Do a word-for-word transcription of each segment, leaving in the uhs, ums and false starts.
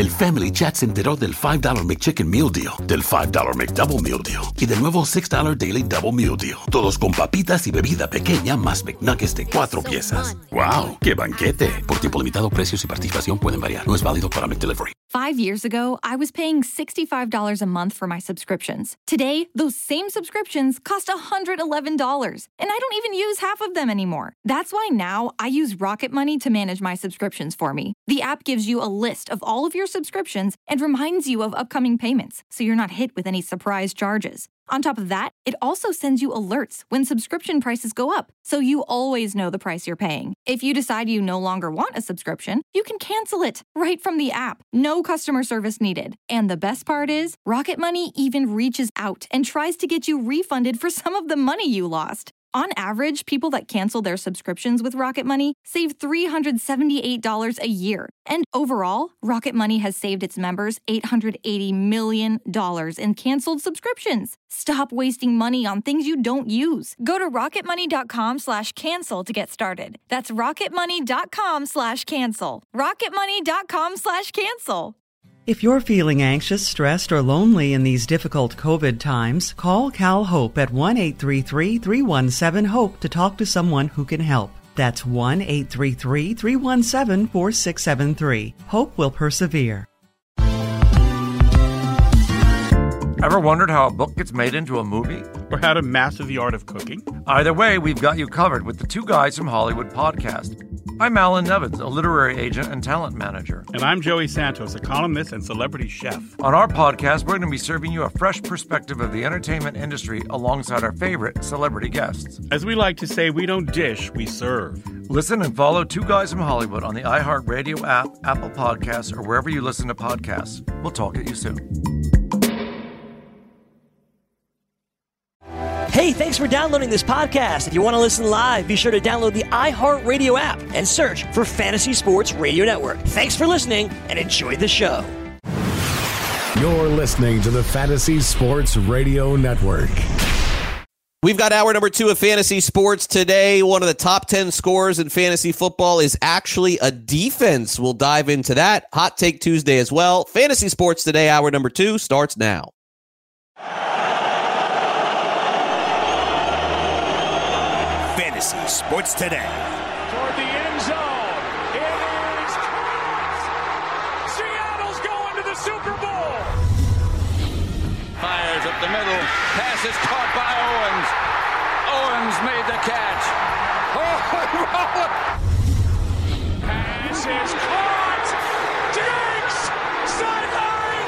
el Family Chat se enteró del five dollar McChicken Meal Deal, del five dollar McDouble Meal Deal y del nuevo six dollar Daily Double Meal Deal. Todos con papitas y bebida pequeña más McNuggets de cuatro piezas. ¡Wow! ¡Qué banquete! Por tiempo limitado, precios y participación pueden variar. No es válido para McDelivery. Five years ago, I was paying sixty-five dollars a month for my subscriptions. Today, those same subscriptions cost one hundred eleven dollars, and I don't even use half of them anymore. That's why now I use Rocket Money to manage my subscriptions for me. The app gives you a list of all of your subscriptions and reminds you of upcoming payments, so you're not hit with any surprise charges. On top of that, it also sends you alerts when subscription prices go up, so you always know the price you're paying. If you decide you no longer want a subscription, you can cancel it right from the app. No customer service needed. And the best part is, Rocket Money even reaches out and tries to get you refunded for some of the money you lost. On average, people that cancel their subscriptions with Rocket Money save three hundred seventy-eight dollars a year. And overall, Rocket Money has saved its members eight hundred eighty million dollars in canceled subscriptions. Stop wasting money on things you don't use. Go to rocketmoney.com slash cancel to get started. That's rocketmoney.com slash cancel. rocketmoney.com slash cancel. If you're feeling anxious, stressed, or lonely in these difficult COVID times, call Cal Hope at one eight three three, three one seven, HOPE to talk to someone who can help. That's one eight three three, three one seven, four six seven three. Hope will persevere. Ever wondered how a book gets made into a movie? Or how to master the art of cooking? Either way, we've got you covered with the Two Guys from Hollywood podcast. I'm Alan Nevins, a literary agent and talent manager. And I'm Joey Santos, a columnist and celebrity chef. On our podcast, we're going to be serving you a fresh perspective of the entertainment industry alongside our favorite celebrity guests. As we like to say, we don't dish, we serve. Listen and follow Two Guys from Hollywood on the iHeartRadio app, Apple Podcasts, or wherever you listen to podcasts. We'll talk at you soon. Hey, thanks for downloading this podcast. If you want to listen live, be sure to download the iHeartRadio app and search for Fantasy Sports Radio Network. Thanks for listening and enjoy the show. You're listening to the Fantasy Sports Radio Network. We've got hour number two of Fantasy Sports today. One of the top ten scorers in fantasy football is actually a defense. We'll dive into that. Hot Take Tuesday as well. Fantasy Sports today, hour number two, starts now. Fantasy Sports Today. Toward the end zone. It is caught. Seattle's going to the Super Bowl. Fires up the middle. Pass is caught by Owens. Owens made the catch. Oh, pass is caught. Diggs. Sideline.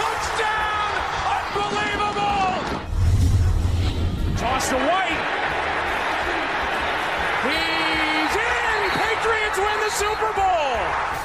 Touchdown. Unbelievable. Toss to White. He's in! Patriots win the Super Bowl!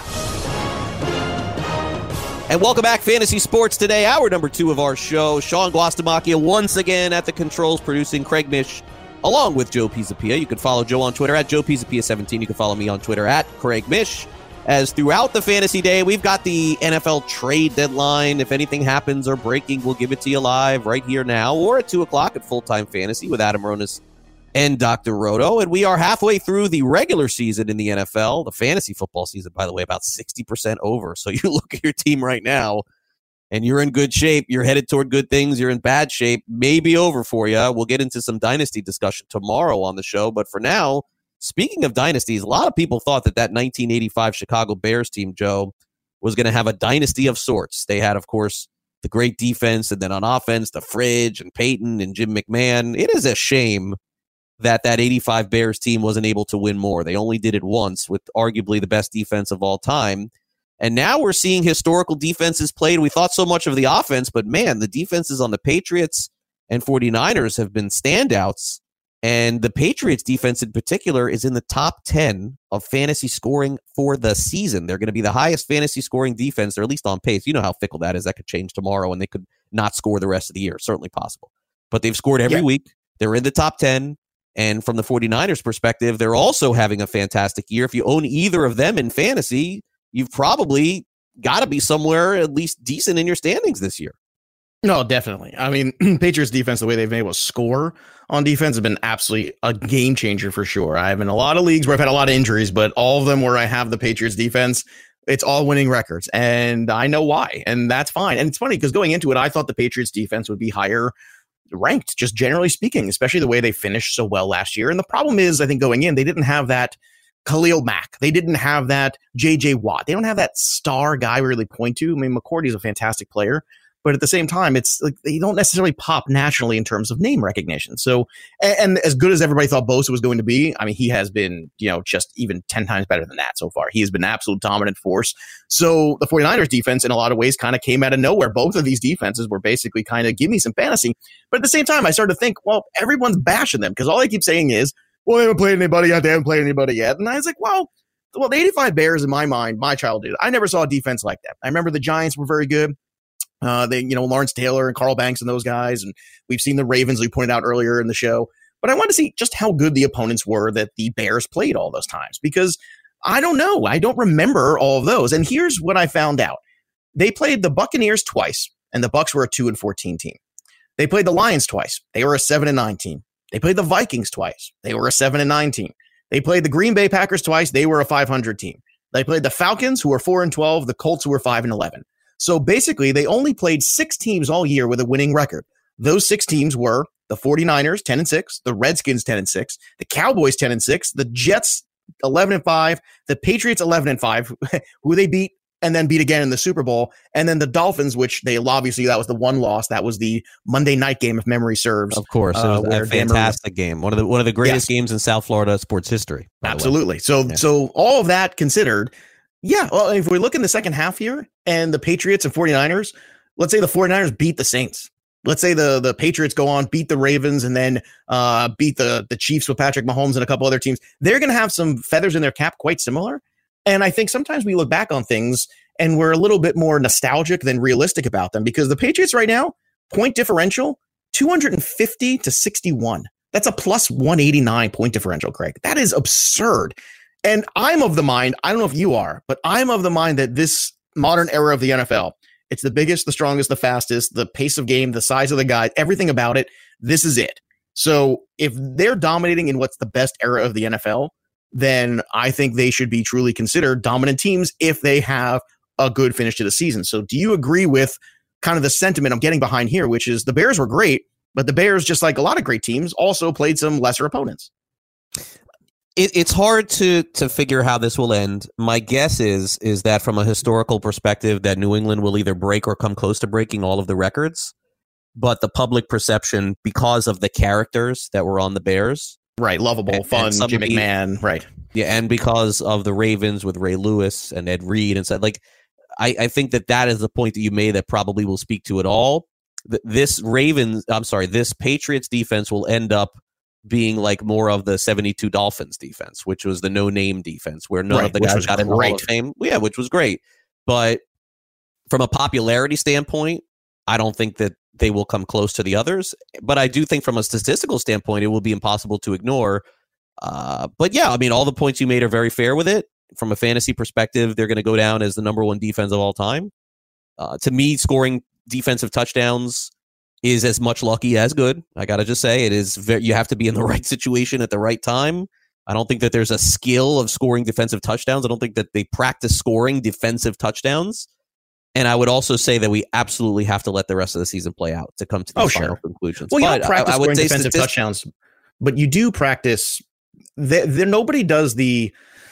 And welcome back, Fantasy Sports Today, hour number two of our show. Sean Guastamacchia once again at the controls, producing Craig Mish, along with Joe Pisapia. You can follow Joe on Twitter at Joe Pisapia seventeen. You can follow me on Twitter at Craig Mish. As throughout the fantasy day, we've got the N F L trade deadline. If anything happens or breaking, we'll give it to you live right here now or at two o'clock at Full-Time Fantasy with Adam Ronis and Doctor Roto. And we are halfway through the regular season in the N F L. The fantasy football season, by the way, about sixty percent over. So you look at your team right now, and you're in good shape. You're headed toward good things. You're in bad shape. Maybe over for you. We'll get into some dynasty discussion tomorrow on the show. But for now, speaking of dynasties, a lot of people thought that that nineteen eighty-five Chicago Bears team, Joe, was going to have a dynasty of sorts. They had, of course, the great defense, and then on offense, the Fridge and Peyton and Jim McMahon. It is a shame that that eighty-five Bears team wasn't able to win more. They only did it once with arguably the best defense of all time. And now we're seeing historical defenses played. We thought so much of the offense, but man, the defenses on the Patriots and 49ers have been standouts. And the Patriots defense in particular is in the top ten of fantasy scoring for the season. They're going to be the highest fantasy scoring defense, or at least on pace. You know how fickle that is. That could change tomorrow, and they could not score the rest of the year. Certainly possible. But they've scored every yeah. week. They're in the top ten. And from the 49ers perspective, they're also having a fantastic year. If you own either of them in fantasy, you've probably got to be somewhere at least decent in your standings this year. No, definitely. I mean, Patriots defense, the way they've been able to score on defense has been absolutely a game changer for sure. I've been in a lot of leagues where I've had a lot of injuries, but all of them where I have the Patriots defense, It's all winning records, and I know why, and that's fine. And it's funny because going into it, I thought the Patriots defense would be higher ranked, just generally speaking, especially the way they finished so well last year. And the problem is, I think going in, they didn't have that Khalil Mack. They didn't have that J J Watt. They don't have that star guy we really point to. I mean, McCourty is a fantastic player, but at the same time, it's like they don't necessarily pop nationally in terms of name recognition. So, and, and as good as everybody thought Bosa was going to be, I mean, he has been, you know, just even ten times better than that so far. He has been an absolute dominant force. So the 49ers defense in a lot of ways kind of came out of nowhere. Both of these defenses were basically kind of give me some fantasy. But at the same time, I started to think, well, everyone's bashing them because all they keep saying is, well, they haven't played anybody yet. They haven't played anybody yet. And I was like, well, well, the eighty-five Bears in my mind, my childhood, I never saw a defense like that. I remember the Giants were very good. Uh, they, you know, Lawrence Taylor and Carl Banks and those guys. And we've seen the Ravens, we pointed out earlier in the show. But I wanted to see just how good the opponents were that the Bears played all those times, because I don't know. I don't remember all of those. And here's what I found out. They played the Buccaneers twice, and the Bucs were a two and fourteen team. They played the Lions twice. They were a seven and nine team. They played the Vikings twice. They were a seven and nine team. They played the Green Bay Packers twice. They were a five hundred team. They played the Falcons, who were four and twelve, the Colts, who were five and eleven. So basically, they only played six teams all year with a winning record. Those six teams were the 49ers, ten and six, the Redskins, ten and six, the Cowboys, ten and six, the Jets, eleven and five, the Patriots, eleven and five, who they beat and then beat again in the Super Bowl, and then the Dolphins, which they obviously, that was the one loss. That was the Monday night game, if memory serves. Of course, it was uh, a fantastic game. One of the one of the greatest yes. games in South Florida sports history. Absolutely. So, yeah. so all of that considered, yeah, well, if we look in the second half here and the Patriots and 49ers, let's say the 49ers beat the Saints. Let's say the, the Patriots go on, beat the Ravens, and then uh, beat the, the Chiefs with Patrick Mahomes and a couple other teams. They're going to have some feathers in their cap quite similar. And I think sometimes we look back on things and we're a little bit more nostalgic than realistic about them, because the Patriots right now, point differential, two hundred fifty to sixty-one. That's a plus one eighty-nine point differential, Craig. That is absurd. And I'm of the mind, I don't know if you are, but I'm of the mind that this modern era of the N F L, it's the biggest, the strongest, the fastest, the pace of game, the size of the guy, everything about it. This is it. So if they're dominating in what's the best era of the N F L, then I think they should be truly considered dominant teams if they have a good finish to the season. So do you agree with kind of the sentiment I'm getting behind here, which is the Bears were great, but the Bears, just like a lot of great teams, also played some lesser opponents? It, it's hard to to figure how this will end. My guess is is that from a historical perspective, that New England will either break or come close to breaking all of the records. But the public perception, because of the characters that were on the Bears, right, lovable, and, fun, and Jim McMahon, right, yeah, and because of the Ravens with Ray Lewis and Ed Reed and said, like, I, I think that that is the point that you made that probably will speak to it all. This Ravens, I'm sorry, this Patriots defense will end up being like more of the seventy-two Dolphins defense, which was the no-name defense where none right, of the guys got in the Hall of Fame. Yeah, which was great. But from a popularity standpoint, I don't think that they will come close to the others. But I do think from a statistical standpoint, it will be impossible to ignore. Uh, but yeah, I mean, all the points you made are very fair with it. From a fantasy perspective, they're going to go down as the number one defense of all time. Uh, to me, scoring defensive touchdowns is as much lucky as good. I got to just say, it is very, you have to be in the right situation at the right time. I don't think that there's a skill of scoring defensive touchdowns. I don't think that they practice scoring defensive touchdowns. And I would also say that we absolutely have to let the rest of the season play out to come to the oh, final sure. conclusions. Well, you but don't practice I, I would scoring say defensive statist- touchdowns, but you do practice. There, there, nobody does the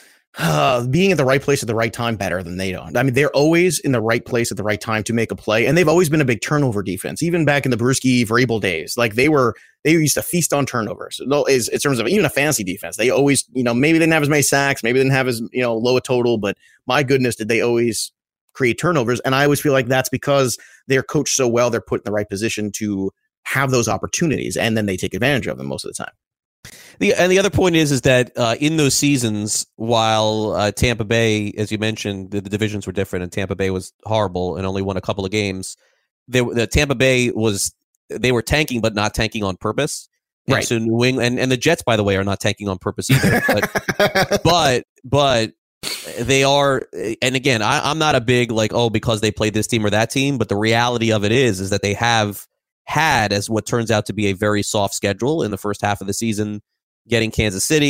uh, being at the right place at the right time better than they do. I mean, they're always in the right place at the right time to make a play, and they've always been a big turnover defense. Even back in the Bruschi Vrabel days, like they were, they used to feast on turnovers. No, is in terms of even a fantasy defense, they always, you know, maybe they didn't have as many sacks, maybe they didn't have as, you know, low a total, but my goodness, did they always create turnovers? And I always feel like that's because they're coached so well, they're put in the right position to have those opportunities, and then they take advantage of them most of the time. The, and the other point is, is that uh, in those seasons, while uh, Tampa Bay, as you mentioned, the, the divisions were different, and Tampa Bay was horrible and only won a couple of games. They, the Tampa Bay was they were tanking, but not tanking on purpose. And right. So New England and, and the Jets, by the way, are not tanking on purpose either. But but but they are. And again, I, I'm not a big like oh because they played this team or that team. But the reality of it is, is that they have had as what turns out to be a very soft schedule in the first half of the season. Getting Kansas City,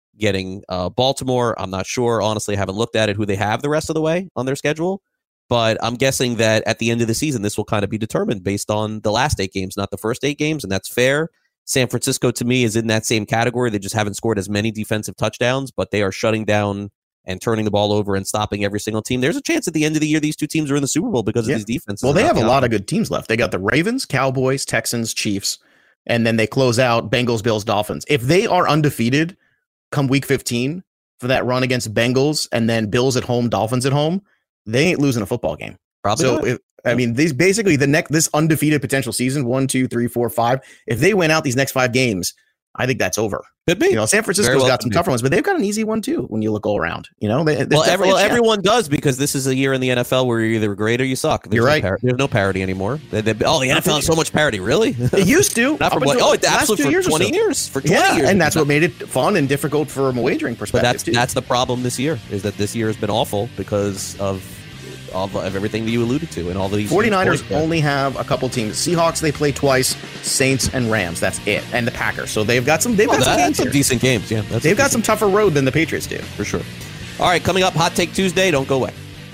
getting uh, Baltimore. I'm not sure. Honestly, I haven't looked at it, who they have the rest of the way on their schedule. But I'm guessing that at the end of the season, this will kind of be determined based on the last eight games, not the first eight games, and that's fair. San Francisco, to me, is in that same category. They just haven't scored as many defensive touchdowns, but they are shutting down and turning the ball over and stopping every single team. There's a chance at the end of the year these two teams are in the Super Bowl because yeah. of these defenses. Well, they have a lot of good teams left. They got the Ravens, Cowboys, Texans, Chiefs, and then they close out Bengals, Bills, Dolphins. If they are undefeated come week fifteen for that run against Bengals and then Bills at home, Dolphins at home, they ain't losing a football game. Probably so, not. if, I mean, these basically the next this undefeated potential season one, two, three, four, five. If they win out these next five games, I think that's over. Could be. You know, San Francisco's well got some tougher ones, but they've got an easy one too. When you look all around, you know, they, well, every, well everyone does because this is a year in the N F L where you're either great or you suck. There's you're no right. Par- there's no parity anymore. They, they, oh, the N F L has so much parity. Really? It used to. Not for, oh, it's absolutely for years twenty so. years. For twenty yeah, years, and that's what made it fun and difficult from a wagering perspective. But that's too. that's the problem this year is that this year has been awful because of. Of, of everything that you alluded to and all of these 49ers only have a couple teams. Seahawks, they play twice, Saints and Rams. That's it. And the Packers. So they've got some they've well, got that, some games some here. decent games, yeah. That's they've got some tougher road than the Patriots do. For sure. All right, coming up, Hot Take Tuesday. Don't go away.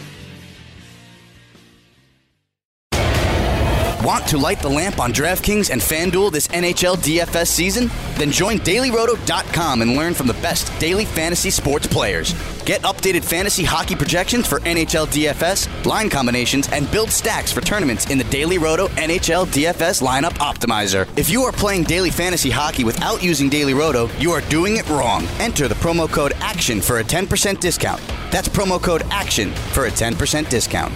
Want to light the lamp on DraftKings and FanDuel this N H L D F S season? Then join Daily Roto dot com and learn from the best daily fantasy sports players. Get updated fantasy hockey projections for N H L D F S, line combinations, and build stacks for tournaments in the Daily Roto N H L D F S lineup optimizer. If you are playing daily fantasy hockey without using Daily Roto, you are doing it wrong. Enter the promo code ACTION for a ten percent discount. That's promo code ACTION for a ten percent discount.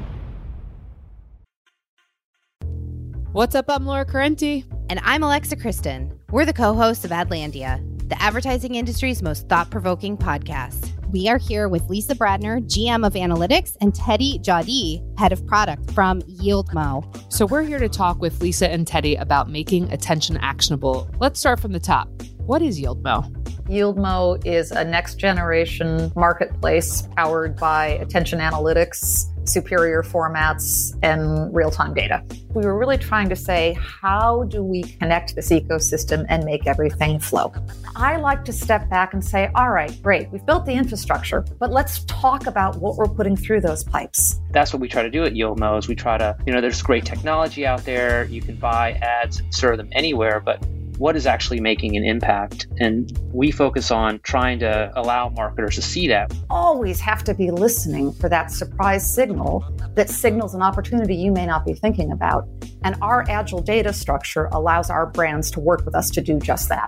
What's up? I'm Laura Carenti. And I'm Alexa Kristen. We're the co-hosts of Adlandia, the advertising industry's most thought-provoking podcast. We are here with Lisa Bradner, G M of Analytics, and Teddy Jadi, Head of Product from YieldMo. So we're here to talk with Lisa and Teddy about making attention actionable. Let's start from the top. What is YieldMo? YieldMo is a next-generation marketplace powered by attention analytics, superior formats, and real-time data. We were really trying to say, how do we connect this ecosystem and make everything flow? I like to step back and say, all right, great, we've built the infrastructure, but let's talk about what we're putting through those pipes. That's what we try to do at YieldMo is we try to, you know, there's great technology out there. You can buy ads and serve them anywhere, but what is actually making an impact? And we focus on trying to allow marketers to see that. Always have to be listening for that surprise signal that signals an opportunity you may not be thinking about. And our agile data structure allows our brands to work with us to do just that.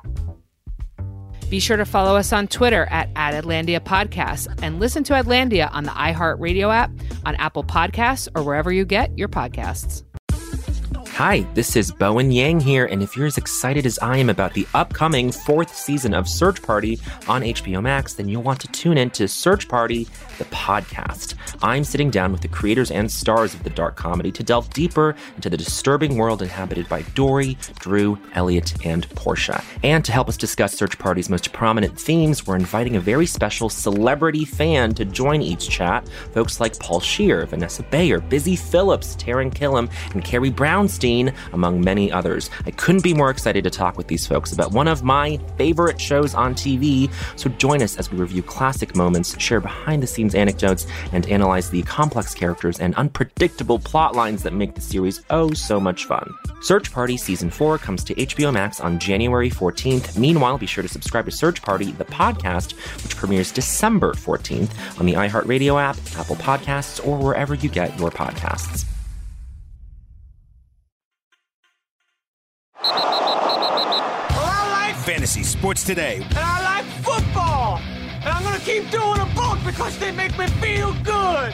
Be sure to follow us on Twitter at, at Adlandia Podcasts and listen to Adlandia on the iHeartRadio app, on Apple Podcasts, or wherever you get your podcasts. Hi, this is Bowen Yang here, and if you're as excited as I am about the upcoming fourth season of Search Party on H B O Max, then you'll want to tune in to Search Party, the podcast. I'm sitting down with the creators and stars of the dark comedy to delve deeper into the disturbing world inhabited by Dory, Drew, Elliot, and Portia. And to help us discuss Search Party's most prominent themes, we're inviting a very special celebrity fan to join each chat. Folks like Paul Scheer, Vanessa Bayer, Busy Phillips, Taran Killam, and Carrie Brownstein, among many others. I couldn't be more excited to talk with these folks about one of my favorite shows on T V, so join us as we review classic moments, share behind-the-scenes anecdotes, and analyze the complex characters and unpredictable plot lines that make the series oh so much fun. Search Party Season four comes to H B O Max on January fourteenth. Meanwhile, be sure to subscribe to Search Party, the podcast, which premieres December fourteenth on the iHeartRadio app, Apple Podcasts, or wherever you get your podcasts. Well, I like Fantasy Sports Today. And I like football. And I'm going to keep doing them both because they make me feel good.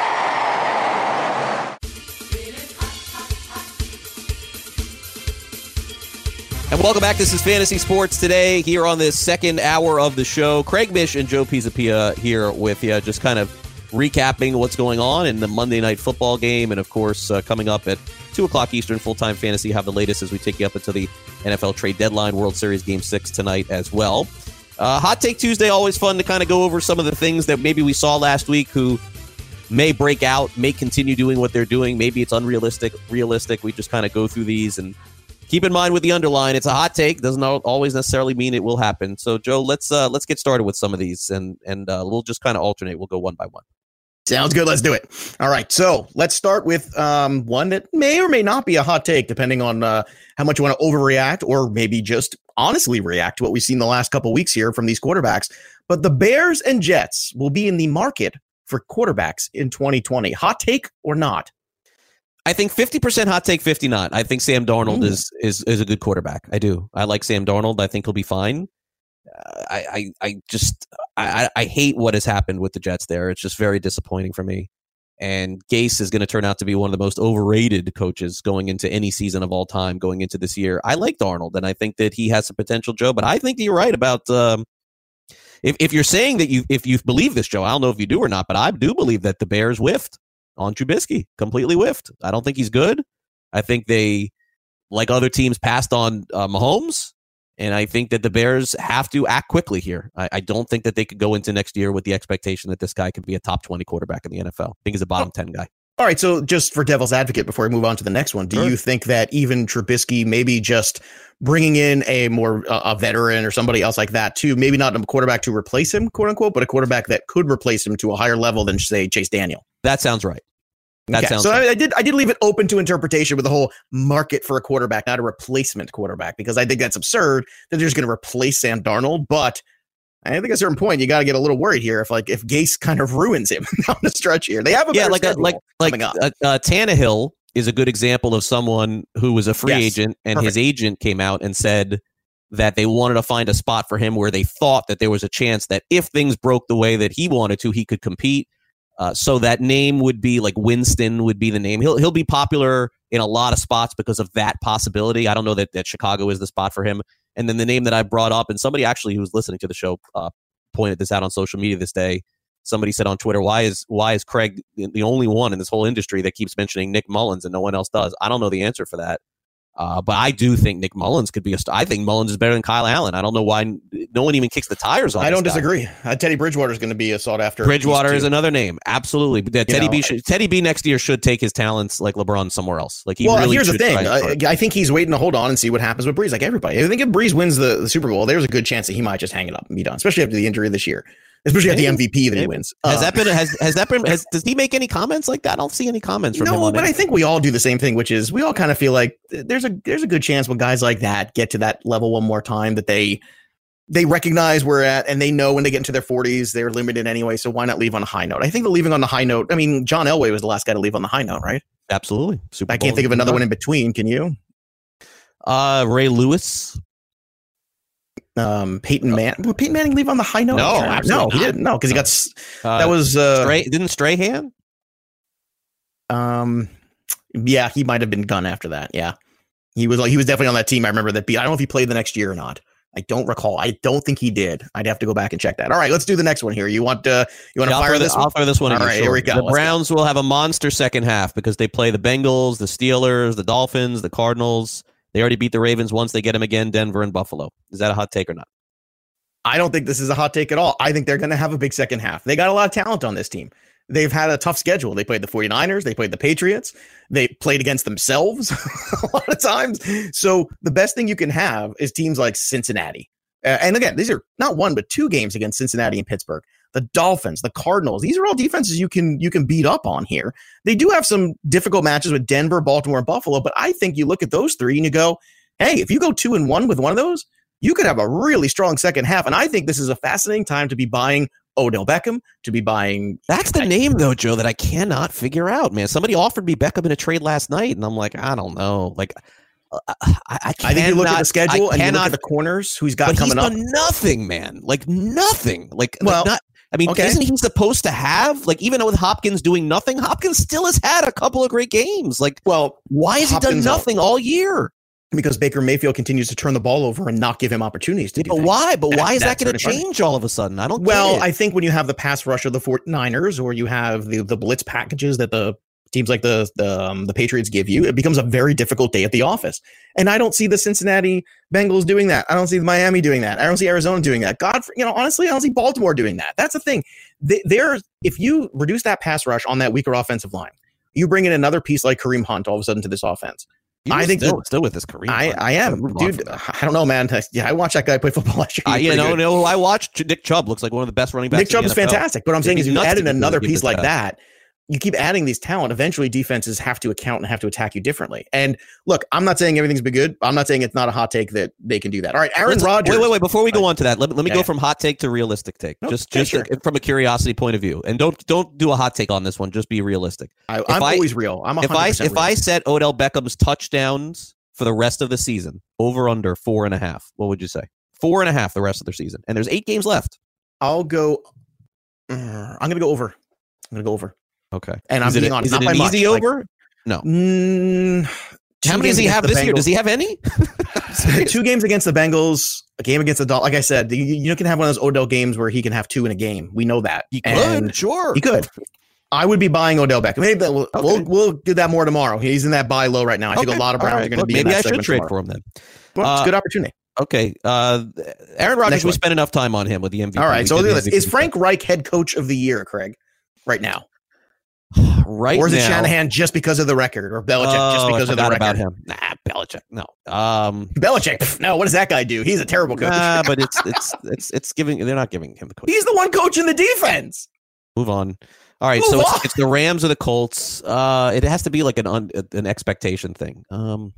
And welcome back. This is Fantasy Sports Today here on this second hour of the show. Craig Mish and Joe Pisapia here with you, just kind of recapping what's going on in the Monday Night Football game. And, of course, uh, coming up at two o'clock Eastern, Full-Time Fantasy, have the latest as we take you up into the N F L trade deadline, World Series Game six tonight as well. Uh, Hot Take Tuesday, always fun to kind of go over some of the things that maybe we saw last week who may break out, may continue doing what they're doing. Maybe it's unrealistic, realistic. We just kind of go through these and keep in mind with the underline, it's a hot take. Doesn't always necessarily mean it will happen. So, Joe, let's uh, let's get started with some of these, and and uh, we'll just kind of alternate. We'll go one by one. Sounds good. Let's do it. All right. So let's start with um, one that may or may not be a hot take, depending on uh, how much you want to overreact or maybe just honestly react to what we've seen the last couple of weeks here from these quarterbacks. But the Bears and Jets will be in the market for quarterbacks in twenty twenty. Hot take or not? I think fifty percent hot take, fifty not. I think Sam Darnold mm. is, is is a good quarterback. I do. I like Sam Darnold. I think he'll be fine. Uh, I, I I just I, I hate what has happened with the Jets there. It's just very disappointing for me. And Gase is going to turn out to be one of the most overrated coaches going into any season of all time going into this year. I like Darnold, and I think that he has some potential, Joe. But I think you're right about um, if if you're saying that you if you believe this, Joe. I don't know if you do or not, but I do believe that the Bears whiffed on Trubisky, completely whiffed. I don't think he's good. I think they, like other teams, passed on uh, Mahomes, and I think that the Bears have to act quickly here. I, I don't think that they could go into next year with the expectation that this guy could be a top twenty quarterback in the N F L. I think he's a bottom ten guy. All right, so just for devil's advocate, before we move on to the next one, do sure. you think that even Trubisky, maybe just bringing in a more uh, a veteran or somebody else like that too, maybe not a quarterback to replace him, quote unquote, but a quarterback that could replace him to a higher level than, say, Chase Daniel? That sounds right. That okay. sounds so right. I, I did I did leave it open to interpretation with the whole market for a quarterback, not a replacement quarterback, because I think that's absurd that they're just going to replace Sam Darnold. But I think at a certain point you got to get a little worried here if like if Gase kind of ruins him down the stretch here. They have a yeah, like a, like like uh, uh, Tannehill is a good example of someone who was a free yes. agent, and Perfect. his agent came out and said that they wanted to find a spot for him where they thought that there was a chance that if things broke the way that he wanted to, he could compete. Uh, so that name would be like Winston would be the name. He'll he'll be popular in a lot of spots because of that possibility. I don't know that, that Chicago is the spot for him. And then the name that I brought up, and somebody actually who was listening to the show uh, pointed this out on social media this day. Somebody said on Twitter, why is why is Craig the only one in this whole industry that keeps mentioning Nick Mullins and no one else does? I don't know the answer for that. Uh, but I do think Nick Mullins could be a star. I think Mullins is better than Kyle Allen. I don't know why no one even kicks the tires on. I don't this disagree. Uh, Teddy Bridgewater is going to be a sought after. Bridgewater is another name. Absolutely. Yeah, Teddy know, B. Should, Teddy B. next year should take his talents like LeBron somewhere else. Like he well, really here's the should thing. I, I think he's waiting to hold on and see what happens with Breeze. Like everybody, I think if Breeze wins the, the Super Bowl, there's a good chance that he might just hang it up and be done, especially after the injury this year. Especially Maybe. at the M V P that Maybe. he wins. Has uh, that been? Has has that been? Has, does he make any comments like that? I don't see any comments from no, him. No, but anything. I think we all do the same thing, which is we all kind of feel like there's a there's a good chance when guys like that get to that level one more time that they they recognize where at, and they know when they get into their forties they're limited anyway. So why not leave on a high note? I think the leaving on the high note. I mean, John Elway was the last guy to leave on the high note, right? Absolutely. Super I can't Bowl think of another one in between. Can you? Uh, Ray Lewis. Um, Peyton Manning. Would Peyton Manning leave on the high note? No, no, he didn't. No, because he got uh, that was uh, Stray, didn't Strahan. Um, yeah, he might have been gone after that. Yeah, he was like he was definitely on that team. I remember that. I don't know if he played the next year or not. I don't recall. I don't think he did. I'd have to go back and check that. All right, let's do the next one here. You want uh, you want to yeah, fire this? One? I'll fire this one. All right, sure. here we go. The let's Browns go. will have a monster second half because they play the Bengals, the Steelers, the Dolphins, the Cardinals. They already beat the Ravens once. They get them again. Denver and Buffalo. Is that a hot take or not? I don't think this is a hot take at all. I think they're going to have a big second half. They got a lot of talent on this team. They've had a tough schedule. They played the 49ers. They played the Patriots. They played against themselves a lot of times. So the best thing you can have is teams like Cincinnati. Uh, and again, these are not one, but two games against Cincinnati and Pittsburgh. The Dolphins, the Cardinals, these are all defenses you can you can beat up on here. They do have some difficult matches with Denver, Baltimore, and Buffalo. But I think you look at those three and you go, hey, if you go two and one with one of those, you could have a really strong second half. And I think this is a fascinating time to be buying Odell Beckham, to be buying. That's the name, though, Joe, that I cannot figure out, man. Somebody offered me Beckham in a trade last night, and I'm like, I don't know. Like, uh, I, I, I think you look at the schedule and cannot, you look at the corners who's got but coming he's up. Done nothing, man. Like, nothing. Like, well, like not. I mean, okay. Isn't he supposed to have, like, even with Hopkins doing nothing, Hopkins still has had a couple of great games. Like, well, why has Hopkins he done nothing all year? Because Baker Mayfield continues to turn the ball over and not give him opportunities to do But things. why? But why is that, that going to change all of a sudden? I don't Well, get it. I think when you have the pass rush of the 49ers or you have the, the blitz packages that the teams like the the, um, the Patriots give you, it becomes a very difficult day at the office. And I don't see the Cincinnati Bengals doing that. I don't see Miami doing that. I don't see Arizona doing that. God, you know, honestly, I don't see Baltimore doing that. That's the thing. They, they're, if you reduce that pass rush on that weaker offensive line, you bring in another piece like Kareem Hunt all of a sudden to this offense. I think still, that, still with his career. I, I am, dude. I don't know, man. Yeah, I watched that guy play football last year. I, you know, no, I watched Nick Chubb. Looks like one of the best running backs. Nick Chubb is fantastic, but I'm saying is you add in another piece like that. that. You keep adding these talent, eventually defenses have to account and have to attack you differently. And look, I'm not saying everything's been good. I'm not saying it's not a hot take that they can do that. All right, Aaron Let's, Rodgers. Wait, wait, wait. Before we go on to that, let, let me yeah, go yeah. from hot take to realistic take. No, just yeah, just sure. a, from a curiosity point of view. And don't don't do a hot take on this one. Just be realistic. I, I'm I, always real. I'm if I if realistic. I set Odell Beckham's touchdowns for the rest of the season over under four and a half, what would you say? Four and a half the rest of their season. And there's eight games left. I'll go. Uh, I'm going to go over. I'm going to go over. Okay. And I'm is it, being a, honest, is it not an by easy much. over? Like, no. Mm, How many does he have this year? Does he have any? Two games against the Bengals, a game against the Dolphins. Like I said, you, you can have one of those Odell games where he can have two in a game. We know that. He could, and sure. He could. I would be buying Odell Beckham. Maybe we'll, okay. we'll we'll do that more tomorrow. He's in that buy low right now. I think okay. a lot of Browns right. are going to be maybe in that I should segment trade tomorrow. for him then. Well, uh, it's a good opportunity. Okay. Uh, Aaron Rodgers, we one. spent enough time on him with the M V P. All right. We So did this. the Is Frank Reich head coach of the year, Craig, right now? Right or is now, it Shanahan just because of the record, or Belichick oh, just because I of the record? about him. Nah, Belichick. No. Um, Belichick. No. What does that guy do? He's a terrible coach. Nah, but it's it's it's it's giving. They're not giving him the coach. He's the one coaching the defense. Move on. All right, Move so on. it's, it's the Rams or the Colts. Uh, it has to be like an un, an expectation thing. Um,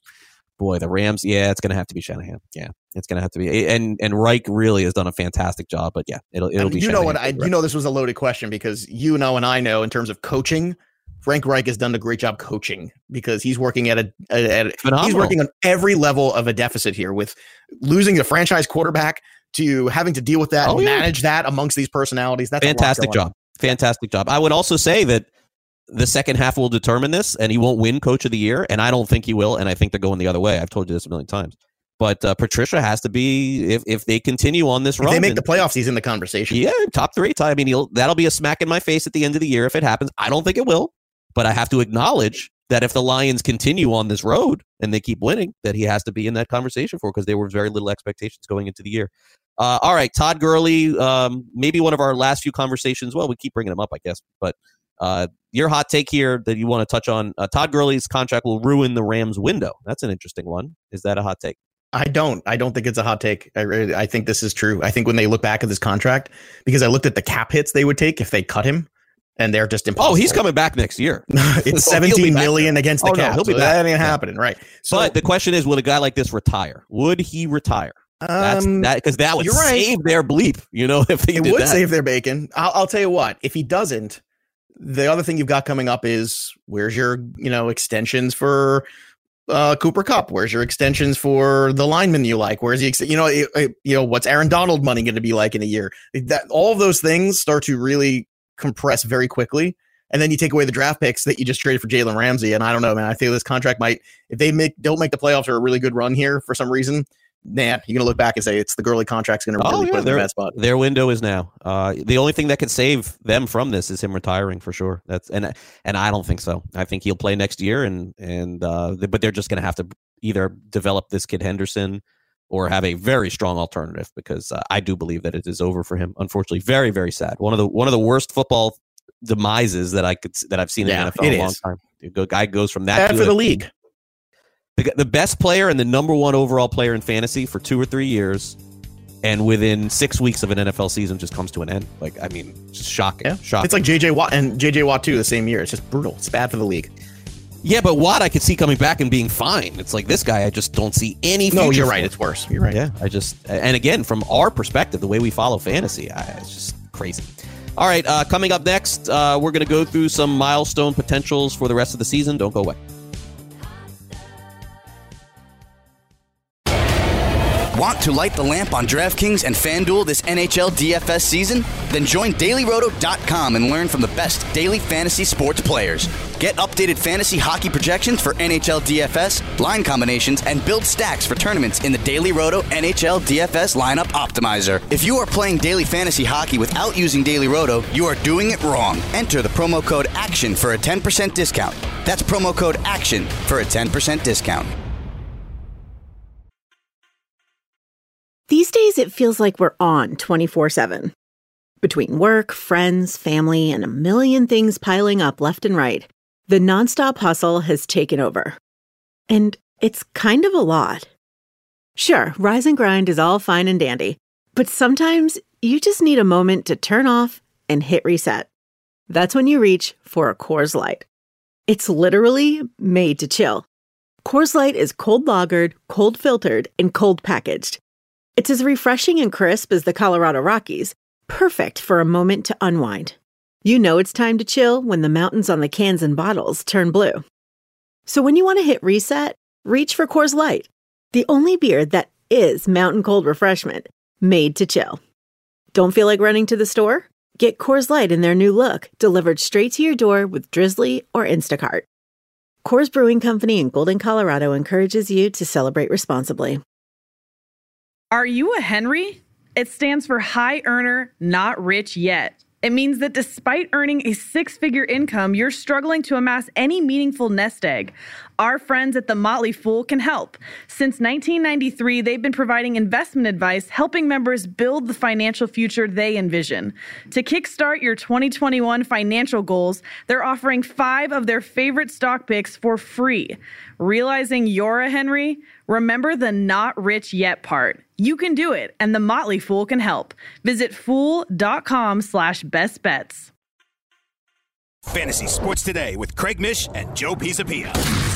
boy, the Rams. Yeah, it's gonna have to be Shanahan. Yeah, it's gonna have to be. And and Reich really has done a fantastic job. But yeah, it'll it'll I mean, be. You Shanahan know what? I you know this was a loaded question because you know and I know in terms of coaching, Frank Reich has done a great job coaching because he's working at a, at a he's working on every level of a deficit here with losing a franchise quarterback to having to deal with that, oh, and yeah. manage that amongst these personalities. That's fantastic job. On. Fantastic job. I would also say that the second half will determine this, and he won't win Coach of the Year, and I don't think he will, and I think they're going the other way. I've told you this a million times. But uh, Patricia has to be, if if they continue on this if run. they make and, the playoffs, he's in the conversation. Yeah, top three. I mean, he'll, that'll be a smack in my face at the end of the year if it happens. I don't think it will, but I have to acknowledge that if the Lions continue on this road and they keep winning, that he has to be in that conversation for because there were very little expectations going into the year. Uh, all right, Todd Gurley, um, maybe one of our last few conversations. Well, we keep bringing him up, I guess. But uh, your hot take here that you want to touch on, uh, Todd Gurley's contract will ruin the Rams' window. That's an interesting one. Is that a hot take? I don't. I don't think it's a hot take. I, I think this is true. I think when they look back at this contract, because I looked at the cap hits they would take if they cut him, and they're just impossible. Oh, he's coming back next year. It's So seventeen million against the oh, cap. No, he'll be so back. that ain't Yeah. happening, right? So, but the question is, will a guy like this retire? Would he retire? That's Um, that because that would you're right. save their bleep, you know, if they it did would that. save their bacon. I'll, I'll tell you what. If he doesn't, the other thing you've got coming up is where's your, you know, extensions for uh, Cooper Kupp? Where's your extensions for the lineman you like? Where's the, ex- you know, it, it- you know, what's Aaron Donald money going to be like in a year? That all of those things start to really compress very quickly. And then you take away the draft picks that you just traded for Jalen Ramsey. And I don't know, man, I feel this contract might, if they make, don't make the playoffs or a really good run here for some reason, man, you're going to look back and say it's the Gurley contract's going to really Oh, yeah, put them in their, a bad spot. their window is now. Uh, the only thing that could save them from this is him retiring for sure. That's and and I don't think so. I think he'll play next year, and and uh, but they're just going to have to either develop this kid Henderson or have a very strong alternative because uh, I do believe that it is over for him. Unfortunately, very very sad. One of the one of the worst football demises that I could that I've seen in Yeah, the N F L it in a long is. time. The guy goes from that Bad to for a- the league. the, the best player and the number one overall player in fantasy for two or three years, and within six weeks of an N F L season just comes to an end. Like, I mean, just shocking. Yeah, shocking. it's like J J Watt and J J Watt too. The same year, it's just brutal. It's bad for the league. Yeah, but Watt I could see coming back and being fine. It's like this guy, I just don't see any future No, you're for. right. It's worse. You're right. Yeah, I just and again from our perspective, the way we follow fantasy, I, it's just crazy. All right, uh, coming up next, uh, we're going to go through some milestone potentials for the rest of the season. Don't go away. Want to light the lamp on DraftKings and FanDuel this N H L D F S season? Then join Daily Roto dot com and learn from the best daily fantasy sports players. Get updated fantasy hockey projections for N H L D F S, line combinations, and build stacks for tournaments in the Daily Roto N H L D F S lineup optimizer. If you are playing daily fantasy hockey without using Daily Roto, you are doing it wrong. Enter the promo code ACTION for a ten percent discount. That's promo code ACTION for a ten percent discount. These days, it feels like we're on twenty-four seven. Between work, friends, family, and a million things piling up left and right, the nonstop hustle has taken over. And it's kind of a lot. Sure, rise and grind is all fine and dandy, but sometimes you just need a moment to turn off and hit reset. That's when you reach for a Coors Light. It's literally made to chill. Coors Light is cold lagered, cold filtered, and cold packaged. It's as refreshing and crisp as the Colorado Rockies, perfect for a moment to unwind. You know it's time to chill when the mountains on the cans and bottles turn blue. So when you want to hit reset, reach for Coors Light, the only beer that is mountain cold refreshment, made to chill. Don't feel like running to the store? Get Coors Light in their new look, delivered straight to your door with Drizzly or Instacart. Coors Brewing Company in Golden, Colorado encourages you to celebrate responsibly. Are you a Henry? It stands for High Earner, Not Rich Yet. It means that despite earning a six-figure income, you're struggling to amass any meaningful nest egg. Our friends at The Motley Fool can help. Since nineteen ninety-three, they've been providing investment advice, helping members build the financial future they envision. To kickstart your twenty twenty-one financial goals, they're offering five of their favorite stock picks for free. Realizing you're a Henry? Remember the not rich yet part. You can do it, and The Motley Fool can help. Visit fool.com slash best bets. Fantasy Sports Today with Craig Mish and Joe Pisapia.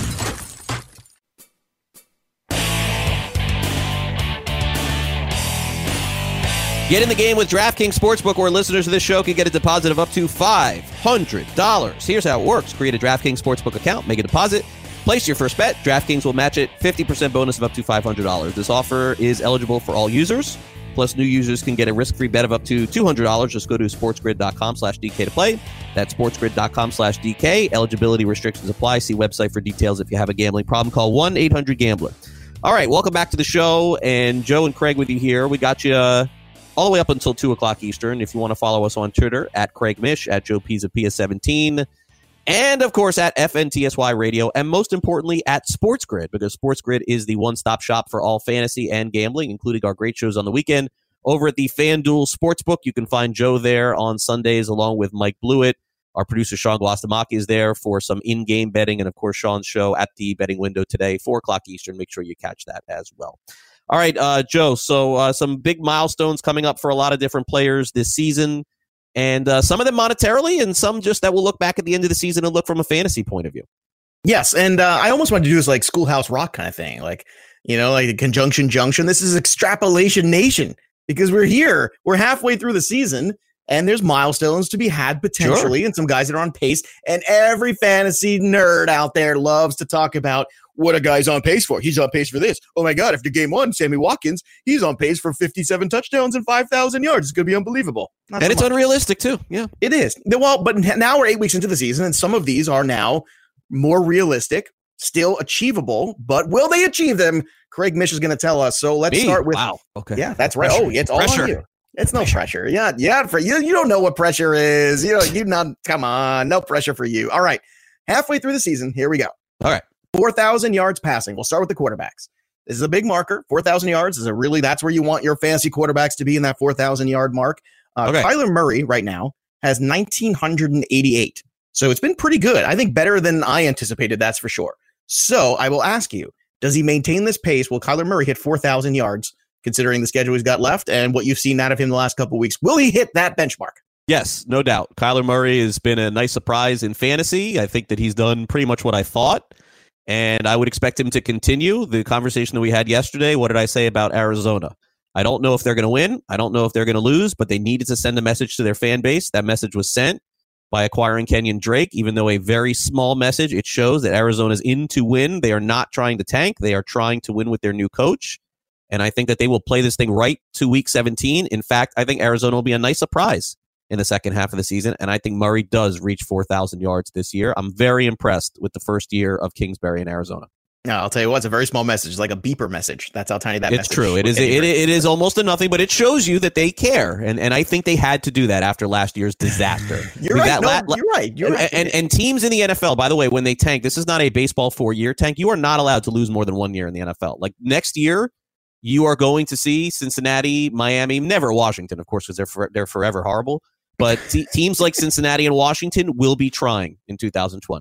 Get in the game with DraftKings Sportsbook, where listeners of this show can get a deposit of up to five hundred dollars. Here's how it works. Create a DraftKings Sportsbook account, make a deposit, place your first bet. DraftKings will match it fifty percent bonus of up to five hundred dollars. This offer is eligible for all users. Plus, new users can get a risk-free bet of up to two hundred dollars. Just go to sportsgrid.com slash DK to play. That's sportsgrid.com slash DK. Eligibility restrictions apply. See website for details. If you have a gambling problem, call one eight hundred gambler. All right, welcome back to the show. And Joe and Craig with you here. We got you uh, all the way up until two o'clock Eastern. If you want to follow us on Twitter, at Craig Mish, at Joe Pisapia seventeen. And, of course, at F N T S Y Radio, and most importantly, at Sports Grid, because Sports Grid is the one-stop shop for all fantasy and gambling, including our great shows on the weekend. Over at the FanDuel Sportsbook, you can find Joe there on Sundays, along with Mike Blewett. Our producer, Sean Guastamacchi, is there for some in-game betting, and, of course, Sean's show at the betting window today, four o'clock Eastern. Make sure you catch that as well. All right, uh, Joe, so uh, some big milestones coming up for a lot of different players this season. And uh, some of them monetarily, and some just that will look back at the end of the season and look from a fantasy point of view. Yes, and uh, I almost wanted to do this like Schoolhouse Rock kind of thing, like, you know, like a conjunction junction. This is extrapolation nation, because we're here. We're halfway through the season, and there's milestones to be had potentially, sure. And some guys that are on pace. And every fantasy nerd out there loves to talk about what a guy's on pace for. He's on pace for this. Oh, my God, after game one, Sammy Watkins, he's on pace for fifty-seven touchdowns and five thousand yards. It's going to be unbelievable. Not and so it's much. Unrealistic, too. Yeah, it is. Well, but now we're eight weeks into the season, and some of these are now more realistic, still achievable. But will they achieve them? Craig Mish is going to tell us. So let's Me? start with. Wow. Okay. Yeah, that's right. Pressure. Oh, it's all pressure. on you. It's no pressure. pressure. Yeah, yeah. For you, you don't know what pressure is. You know, you not. Come on, no pressure for you. All right, halfway through the season, here we go. All right. four thousand yards passing. We'll start with the quarterbacks. This is a big marker. four thousand yards is a really, that's where you want your fantasy quarterbacks to be, in that four thousand yard mark. Uh, okay. Kyler Murray right now has one thousand nine hundred eighty-eight. So it's been pretty good. I think better than I anticipated, that's for sure. So I will ask you, does he maintain this pace? Will Kyler Murray hit four thousand yards, considering the schedule he's got left and what you've seen out of him the last couple of weeks? Will he hit that benchmark? Yes, no doubt. Kyler Murray has been a nice surprise in fantasy. I think that he's done pretty much what I thought. And I would expect him to continue. The conversation that we had yesterday, what did I say about Arizona? I don't know if they're going to win. I don't know if they're going to lose, but they needed to send a message to their fan base. That message was sent by acquiring Kenyon Drake, even though a very small message. It shows that Arizona's in to win. They are not trying to tank. They are trying to win with their new coach. And I think that they will play this thing right to week seventeen. In fact, I think Arizona will be a nice surprise in the second half of the season, and I think Murray does reach four thousand yards this year. I'm very impressed with the first year of Kingsbury in Arizona. No, I'll tell you what, it's a very small message. It's like a beeper message. That's how tiny that it's message is. It's true. It is, it, it is almost a nothing, but it shows you that they care, and and I think they had to do that after last year's disaster. you're, right. No, la- you're right. You're and, right. And, and teams in the N F L, by the way, when they tank, this is not a baseball four-year tank. You are not allowed to lose more than one year in the N F L. Like next year, you are going to see Cincinnati, Miami, never Washington, of course, because they're for, they're forever horrible. But te- teams like Cincinnati and Washington will be trying in two thousand twenty.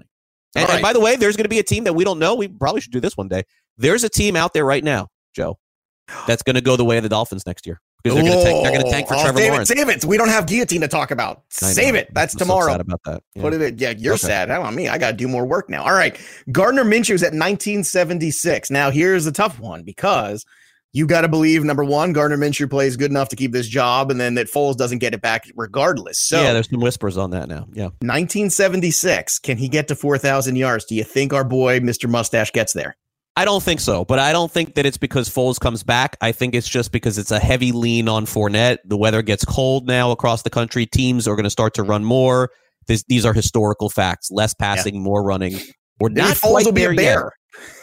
And, right. and by the way, there's going to be a team that we don't know. We probably should do this one day. There's a team out there right now, Joe, that's going to go the way of the Dolphins next year. Because they're going to tank, they're going to tank for oh, Trevor save Lawrence. It, save it. We don't have guillotine to talk about. Save it. That's I'm tomorrow. So sad about that. Yeah. Put it in. Yeah, you're okay. sad. How about me? I got to do more work now. All right. Gardner Minshew's at nineteen seventy-six. Now, here's the tough one because you got to believe, number one, Gardner Minshew plays good enough to keep this job, and then that Foles doesn't get it back regardless. So yeah, there's some whispers on that now. Yeah. nineteen seventy-six. Can he get to four thousand yards? Do you think our boy, Mister Mustache, gets there? I don't think so, but I don't think that it's because Foles comes back. I think it's just because it's a heavy lean on Fournette. The weather gets cold now across the country. Teams are going to start to run more. This, these are historical facts. Less passing, yeah. more running. We're Maybe not Foles quite will be there a bear.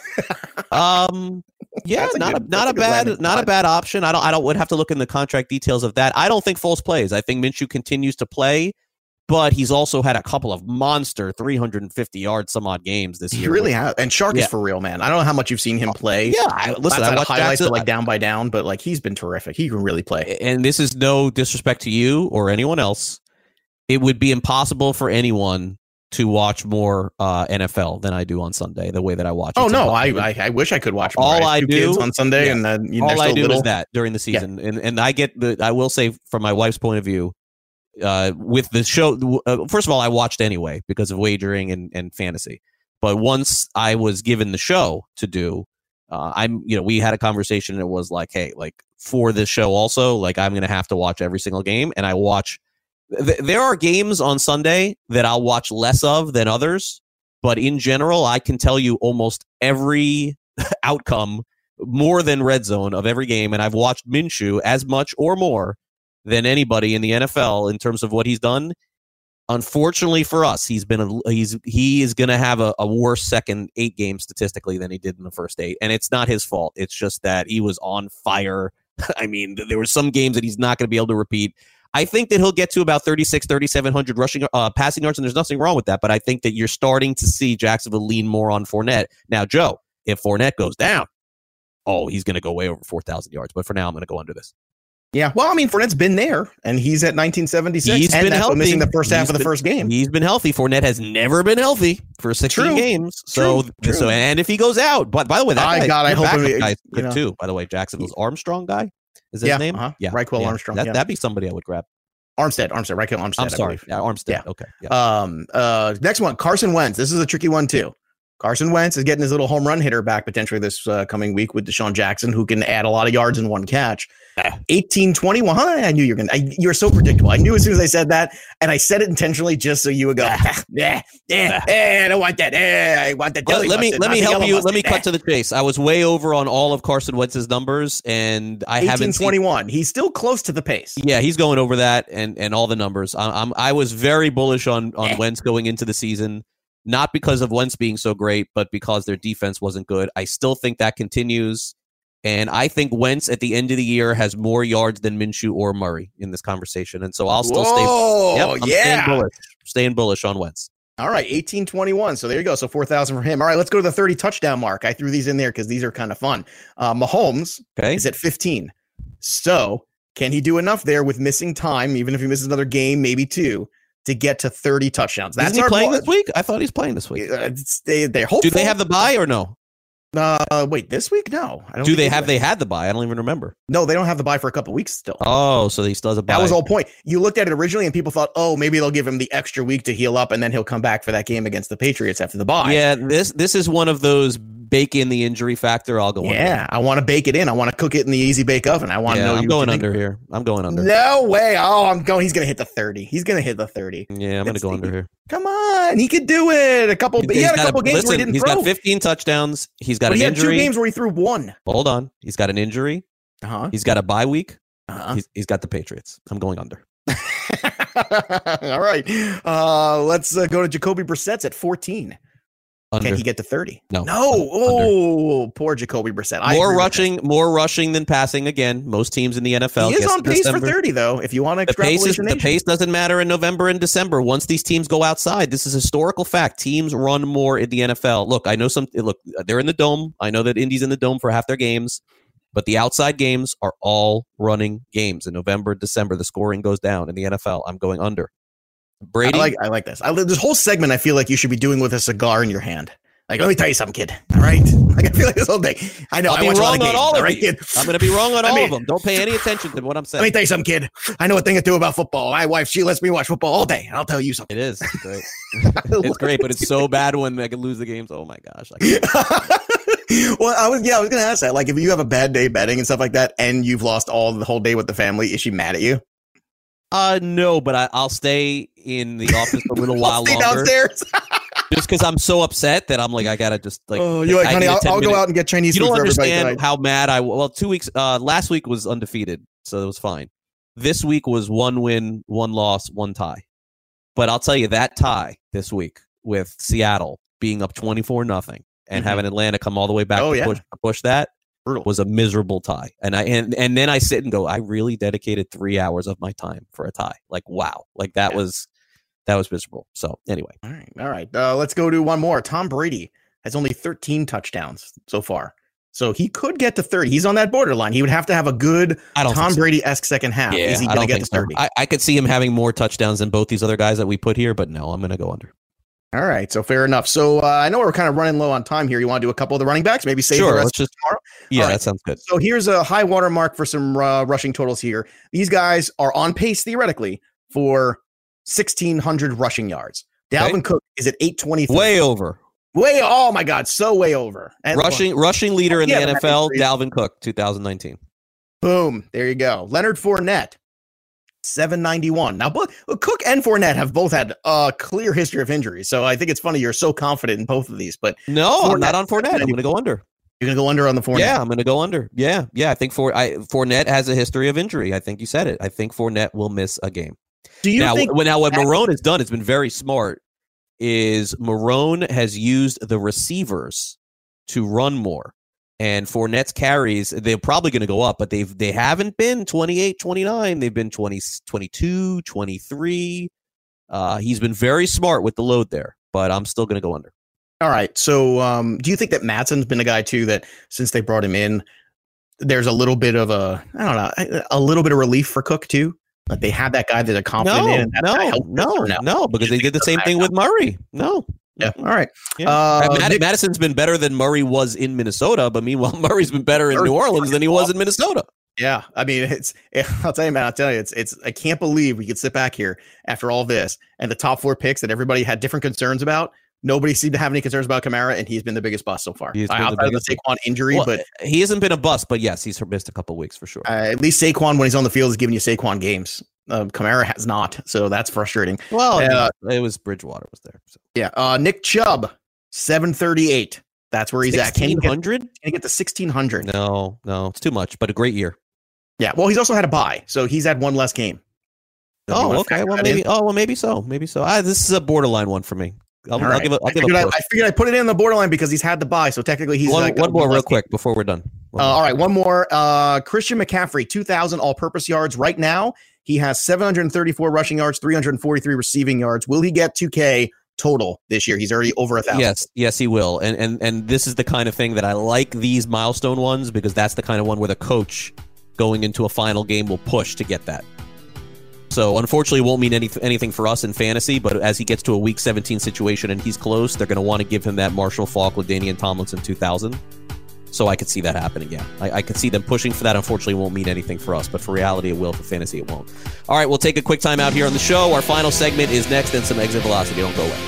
Yet. um, yeah, That's a not good- a, not that's a a good bad landing not a spot. bad option. I don't I don't would have to look in the contract details of that. I don't think Foles plays. I think Minshew continues to play. But he's also had a couple of monster three hundred fifty yard some odd games this year. He really has. And Shark Yeah. is for real, man. I don't know how much you've seen him play. Yeah, I, listen, I Outside of watched highlights, Jackson, but like down by down, but like he's been terrific. He can really play. and this is no disrespect to you or anyone else. It would be impossible for anyone to watch more uh, N F L than I do on Sunday. The way that I watch. Oh It's no, I, impossible. I I wish I could watch more. all have I two do kids on Sunday, yeah. and uh, you know, all they're I still do little. is that during the season, and and I get the. I will say from my wife's point of view. Uh, with the show, uh, first of all, I watched anyway because of wagering and, and fantasy. But once I was given the show to do, uh, I'm, you know, we had a conversation and it was like, hey, like for this show also, like I'm going to have to watch every single game. And I watch, th- there are games on Sunday that I'll watch less of than others. But in general, I can tell you almost every outcome more than red zone of every game. And I've watched Minshew as much or more than anybody in the N F L in terms of what he's done. Unfortunately for us, he's been a, he's he is going to have a, a worse second eight games statistically than he did in the first eight, and it's not his fault. It's just that he was on fire. I mean, there were some games that he's not going to be able to repeat. I think that he'll get to about thirty-six, thirty-seven hundred rushing uh, passing yards, and there's nothing wrong with that. But I think that you're starting to see Jacksonville lean more on Fournette now. Joe, if Fournette goes down, oh, he's going to go way over four thousand yards. But for now, I'm going to go under this. Yeah, well, I mean, Fournette's been there, and he's at nineteen seventy-six. He's and been that's healthy. missing the first half He's of the been- first game. He's been healthy. Fournette has never been healthy for sixteen True. games. So, True. True. so, and if he goes out, but by the way, that My guy, God, I their hope backup it- guy's you good know. too. By the way, Jacksonville's Armstrong guy is his Yeah, name. uh-huh. Yeah, Raquel yeah. Armstrong, That, yeah. That'd be somebody I would grab. Armstead, Armstead, Raquel Armstead. I'm I sorry, believe. yeah, Armstead. Yeah. Okay. Yeah. Um. Uh. Next one, Carson Wentz. This is a tricky one too. Carson Wentz is getting his little home run hitter back potentially this uh, coming week with Deshaun Jackson, who can add a lot of yards in one catch. eighteen twenty-one. Huh? I knew you were going to. You're so predictable. I knew as soon as I said that, and I said it intentionally just so you would go, yeah, yeah, eh, I don't want that. Eh, I want that. Let, deli let me mustard, let not me the help yellow you. Let mustard. me Eh. cut to the chase. I was way over on all of Carson Wentz's numbers, and I haven't eighteen seen. twenty-one. He's still close to the pace. Yeah, he's going over that and, and all the numbers. I, I'm I was very bullish on on Wentz going into the season, not because of Wentz being so great, but because their defense wasn't good. I still think that continues, and I think Wentz at the end of the year has more yards than Minshew or Murray in this conversation, and so I'll still Whoa, stay. Yep, I'm yeah. staying bullish. Staying bullish on Wentz. All right, eighteen twenty-one. So there you go. So four thousand for him. All right, let's go to the thirty touchdown mark. I threw these in there because these are kind of fun. Uh, Mahomes okay. is at fifteen. So can he do enough there with missing time, even if he misses another game, maybe two, to get to thirty touchdowns? That's Isn't he our playing goal. this week? I thought he's playing this week. Uh, they, they're hopeful. Do they have the bye or no? Uh, wait, this week? No. I don't Do think they have? do. They had the bye. I don't even remember. No, they don't have the bye for a couple weeks still. Oh, so he still has a bye. That was the whole point. You looked at it originally and people thought, oh, maybe they'll give him the extra week to heal up and then he'll come back for that game against the Patriots after the bye. Yeah, this this is one of those bake in the injury factor. I'll go Yeah, under. I want to bake it in. I want to cook it in the easy bake oven. I want Yeah, to know I'm you going think- under here. I'm going under. No way. Oh, I'm going. He's going to hit the thirty. He's going to hit the thirty. Yeah, I'm going to go under here. Come on. He could do it. A couple. He, He's had a got couple games listen, where he didn't He's throw. got fifteen touchdowns. He's got But an he had injury. two games where he threw one. Hold on. He's got an injury. Uh-huh. He's got a bye week. Uh-huh. He's, he's got the Patriots. I'm going under. All right. Uh, let's uh, go to Jacoby Brissett's at fourteen. Under. Can he get to thirty? No. No. Oh, poor Jacoby Brissett. I More agree with rushing, more rushing than passing. Again, most teams in the N F L. He is gets on to pace for December. thirty, though. If you want to The pace, is, extrapolate, the pace doesn't matter in November and December. Once these teams go outside, this is historical fact. Teams run more in the N F L. Look, I know some. Look, they're in the dome. I know that Indy's in the dome for half their games, but the outside games are all running games in November, December. The scoring goes down in the N F L. I'm going under. Brady? I like, I like this. I, this whole segment I feel like you should be doing with a cigar in your hand. Like, let me tell you something, kid. All right? Like, I feel like this whole thing. I know. I'll I be watch wrong a lot of on games, all of right, these. kid? I'm going to be wrong on I all mean, of them. Don't pay any attention to what I'm saying. Let me tell you something, kid. I know a thing or two about football. My wife, she lets me watch football all day, and I'll tell you something. It is. It's great. It's great, but it's so bad when they can lose the games. Oh, my gosh. Well, I was, yeah, I was going to ask that. Like, if you have a bad day betting and stuff like that, and you've lost all the whole day with the family, is she mad at you? Uh, no, but I, I'll stay in the office a little while stay longer. Downstairs. Just because I'm so upset that I'm like, I gotta just like. Oh, you're like, I honey, need a I'll, ten I'll go minute- out and get Chinese You food don't for everybody understand tonight. how mad I. Well, two weeks. Uh, last week was undefeated, so it was fine. This week was one win, one loss, one tie. But I'll tell you that tie this week with Seattle being up twenty-four nothing and Mhm. having Atlanta come all the way back Oh, to yeah. push, push that Brutal. was a miserable tie. And I and and then I sit and go, I really dedicated three hours of my time for a tie. Like wow, like that was that was miserable. So anyway, All right, all right. Uh, let's go to one more. Tom Brady has only thirteen touchdowns so far, so he could get to thirty. He's on that borderline. He would have to have a good I don't Tom think so. Brady-esque second half. yeah, Is he I going don't to get think to so. thirty? I, I could see him having more touchdowns than both these other guys that we put here, but no, I'm going to go under. All right, so fair enough. So uh, I know we're kind of running low on time here. You want to do a couple of the running backs? Maybe save Sure, the rest let's just- for tomorrow? Yeah, All right. that sounds good. So here's a high water mark for some uh, rushing totals here. These guys are on pace theoretically for sixteen hundred rushing yards. Dalvin Okay. Cook is at eight twenty-three. Way over. Way, oh my God, so way over. And rushing rushing leader in Yeah, the but N F L, that Dalvin Cook, twenty nineteen. Boom. There you go. Leonard Fournette, seven ninety-one. Now, both Cook and Fournette have both had a clear history of injuries. So I think it's funny you're so confident in both of these. But No, I'm not on Fournette. I'm going to go under. You're going to go under on the Fournette? Yeah, I'm going to go under. Yeah, yeah. I think for I, Fournette has a history of injury. I think you said it. I think Fournette will miss a game. Do you now, think when, now what that- Marone has done, it's been very smart, is Marone has used the receivers to run more. And Fournette's carries, they're probably going to go up, but they've they haven't been twenty-eight, twenty-nine. They've been twenty, twenty-two, twenty-three. Uh, he's been very smart with the load there, but I'm still going to go under. All right. So um, do you think that Matson's been a guy, too, that since they brought him in, there's a little bit of a, I don't know, a little bit of relief for Cook, too? Like they had that guy that they're confident No, in. And that guy no, helped no, them, or no, because they did the same thing with Murray. No. Yeah. All right. Yeah. Uh, Mad- Nick- Madison's been better than Murray was in Minnesota, but meanwhile, Murray's been better in New Orleans than he was in Minnesota. Yeah, I mean, it's. I'll tell you, man. I'll tell you, it's. It's. I can't believe we could sit back here after all this and the top four picks that everybody had different concerns about. Nobody seemed to have any concerns about Kamara, and he's been the biggest bust so far. He's been I, the outside of the biggest- Saquon injury, Well, but he hasn't been a bust, but yes, he's missed a couple weeks for sure. uh, at least Saquon, when he's on the field, is giving you Saquon games. Uh, Kamara has not, so that's frustrating. Well, uh, it was Bridgewater was there. So. yeah. Uh, Nick Chubb, seven thirty-eight. That's where he's at. Can he get, sixteen hundred? can he get to sixteen hundred? No, no, it's too much, but a great year. Yeah. Well, he's also had a bye, so he's had one less game. So you Oh, wanna okay. factor Well, that maybe. in? Oh, well, maybe so. Maybe so. Ah, this is a borderline one for me. I'll, All I'll right. give it. I'll I, give figured I, a I figured I put it in the borderline because he's had the bye, so technically he's one, uh, got one more less real game. quick before we're done. One Uh, more. all right, one more. Uh, Christian McCaffrey, two thousand all-purpose yards right now. He has seven hundred thirty-four rushing yards, three hundred forty-three receiving yards. Will he get two K total this year? He's already over a thousand. Yes, yes, he will. And and and this is the kind of thing that I like these milestone ones because that's the kind of one where the coach going into a final game will push to get that. So unfortunately, it won't mean any, anything for us in fantasy. But as he gets to a week seventeen situation and he's close, they're going to want to give him that Marshall Faulk with Danian Tomlinson two thousand. So I could see that happening. Yeah, I, I could see them pushing for that. Unfortunately, it won't mean anything for us, but for reality, it will. For fantasy, it won't. All right, we'll take a quick time out here on the show. Our final segment is next, and some exit velocity. Don't go away.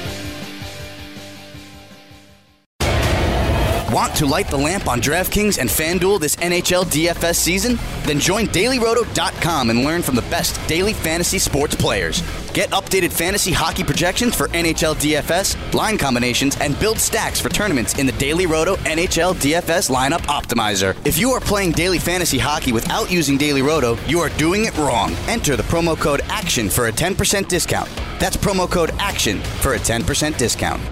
Want to light the lamp on DraftKings and FanDuel this N H L D F S season? Then join Daily Roto dot com and learn from the best daily fantasy sports players. Get updated fantasy hockey projections for N H L D F S, line combinations, and build stacks for tournaments in the Daily Roto N H L D F S Lineup Optimizer. If you are playing daily fantasy hockey without using Daily Roto, you are doing it wrong. Enter the promo code ACTION for a ten percent discount. That's promo code ACTION for a ten percent discount.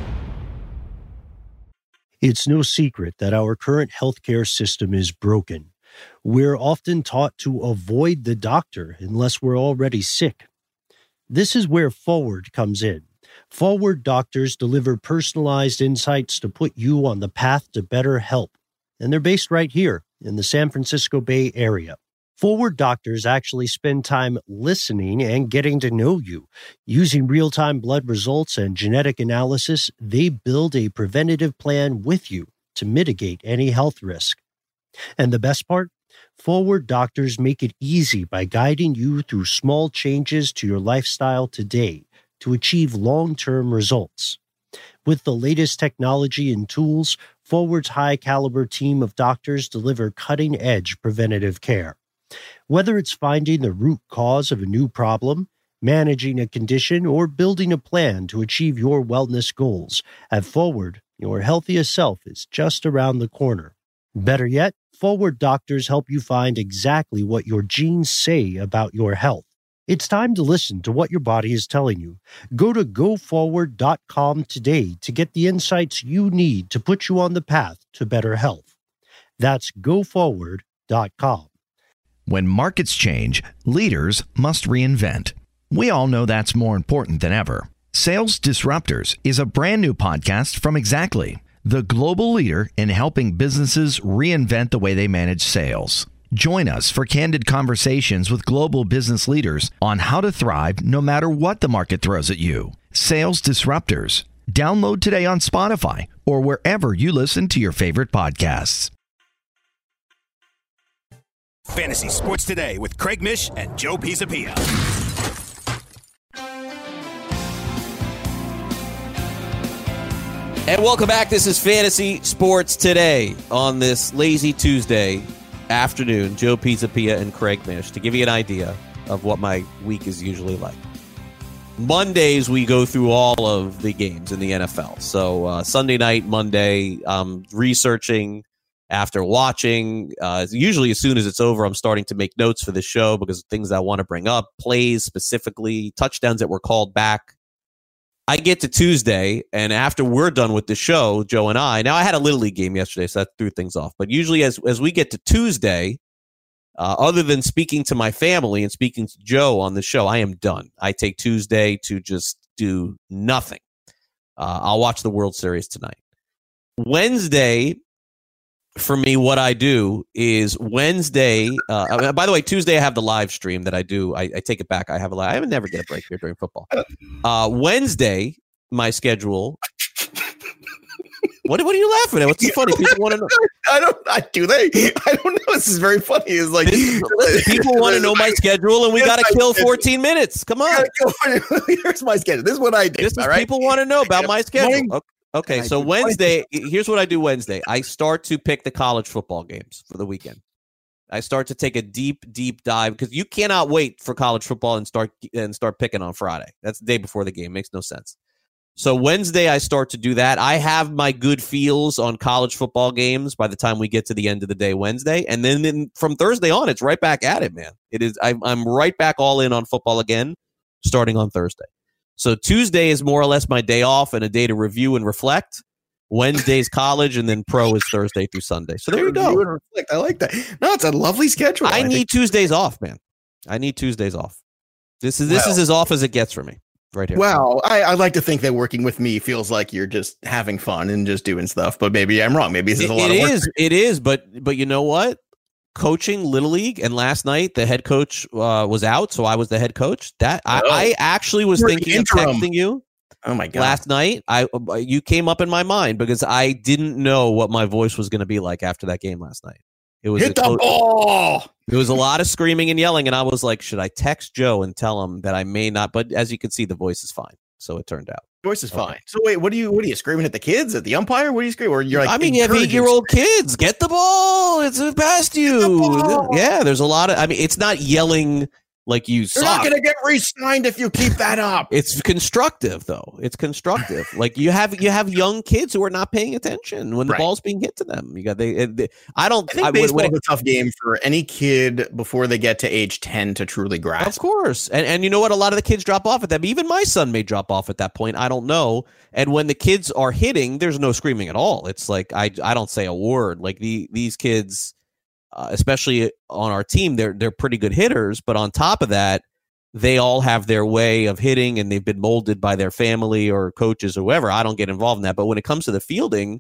It's no secret that our current healthcare system is broken. We're often taught to avoid the doctor unless we're already sick. This is where Forward comes in. Forward doctors deliver personalized insights to put you on the path to better health. And they're based right here in the San Francisco Bay Area. Forward doctors actually spend time listening and getting to know you. Using real-time blood results and genetic analysis, they build a preventative plan with you to mitigate any health risk. And the best part? Forward doctors make it easy by guiding you through small changes to your lifestyle today to achieve long-term results. With the latest technology and tools, Forward's high-caliber team of doctors deliver cutting-edge preventative care. Whether it's finding the root cause of a new problem, managing a condition, or building a plan to achieve your wellness goals, at Forward, your healthiest self is just around the corner. Better yet, Forward doctors help you find exactly what your genes say about your health. It's time to listen to what your body is telling you. Go to go forward dot com today to get the insights you need to put you on the path to better health. That's go forward dot com. When markets change, leaders must reinvent. We all know that's more important than ever. Sales Disruptors is a brand new podcast from Exactly, the global leader in helping businesses reinvent the way they manage sales. Join us for candid conversations with global business leaders on how to thrive no matter what the market throws at you. Sales Disruptors. Download today on Spotify or wherever you listen to your favorite podcasts. Fantasy Sports Today with Craig Mish and Joe Pisapia. And welcome back. This is Fantasy Sports Today on this lazy Tuesday afternoon. Joe Pisapia and Craig Mish to give you an idea of what my week is usually like. Mondays, we go through all of the games in the N F L. So uh, Sunday night, Monday, um, researching after watching. Uh, usually as soon as it's over, I'm starting to make notes for the show because of things I want to bring up, plays specifically, touchdowns that were called back. I get to Tuesday, and after we're done with the show, Joe and I, now I had a Little League game yesterday, so that threw things off. But usually as, as we get to Tuesday, uh, other than speaking to my family and speaking to Joe on the show, I am done. I take Tuesday to just do nothing. Uh, I'll watch the World Series tonight. Wednesday, for me, what I do is Wednesday. Uh, by the way, Tuesday I have the live stream that I do. I, I take it back. I have a live. I never get a break here during football. Uh, Wednesday, my schedule. What, what are you laughing at? What's so funny? People want to know. I don't. I, do they? I don't know. This is very funny. It's like this, listen, people want to know my schedule, and we got to kill fourteen minutes. Come on. Here's my schedule. This is what I do. This is all right? People want to know about my schedule. Okay. Okay, so Wednesday, here's what I do Wednesday. I start to pick the college football games for the weekend. I start to take a deep, deep dive because you cannot wait for college football and start and start picking on Friday. That's the day before the game. Makes no sense. So Wednesday, I start to do that. I have my good feels on college football games by the time we get to the end of the day Wednesday. And then in, from Thursday on, it's right back at it, man. It is. I'm, I'm right back all in on football again, starting on Thursday. So Tuesday is more or less my day off and a day to review and reflect. Wednesday's college, and then pro is Thursday through Sunday. So there you go. Review and reflect. I like that. No, it's a lovely schedule. I, I need think. Tuesdays off, man. I need Tuesdays off. This is this Well- is as off as it gets for me, right here. Well, I, I like to think that working with me feels like you're just having fun and just doing stuff, but maybe I'm wrong. Maybe this is It- a lot it of work. is. It is. But but you know what? Coaching Little League, and last night the head coach uh, was out, so I was the head coach. That I, Oh. I actually was You're the thinking of interim. texting you. Oh my god! Last night, I you came up in my mind because I didn't know what my voice was going to be like after that game last night. It was Hit a the co- ball. There was a lot of screaming and yelling, and I was like, "Should I text Joe and tell him that I may not?" But as you can see, the voice is fine, so it turned out. Voice is fine. So wait, what do you? What are you screaming at the kids? At the umpire? What are you screaming? Or you're like? I mean, you have eight-year-old kids. Get the ball. It's past you. Yeah, there's a lot of. I mean, it's not yelling like you You're suck. not going to get re-signed if you keep that up. It's constructive, though. It's constructive. Like you have you have young kids who are not paying attention when the Right. ball's being hit to them. You got they. they I don't. I think I, baseball when is it- a tough game for any kid before they get to age ten to truly grasp. Of course. And and you know what? A lot of the kids drop off at that. Even my son may drop off at that point. I don't know. And when the kids are hitting, there's no screaming at all. It's like I I don't say a word. Like the these kids, uh, especially on our team, they're they're pretty good hitters. But on top of that, they all have their way of hitting, and they've been molded by their family or coaches or whoever. I don't get involved in that. But when it comes to the fielding,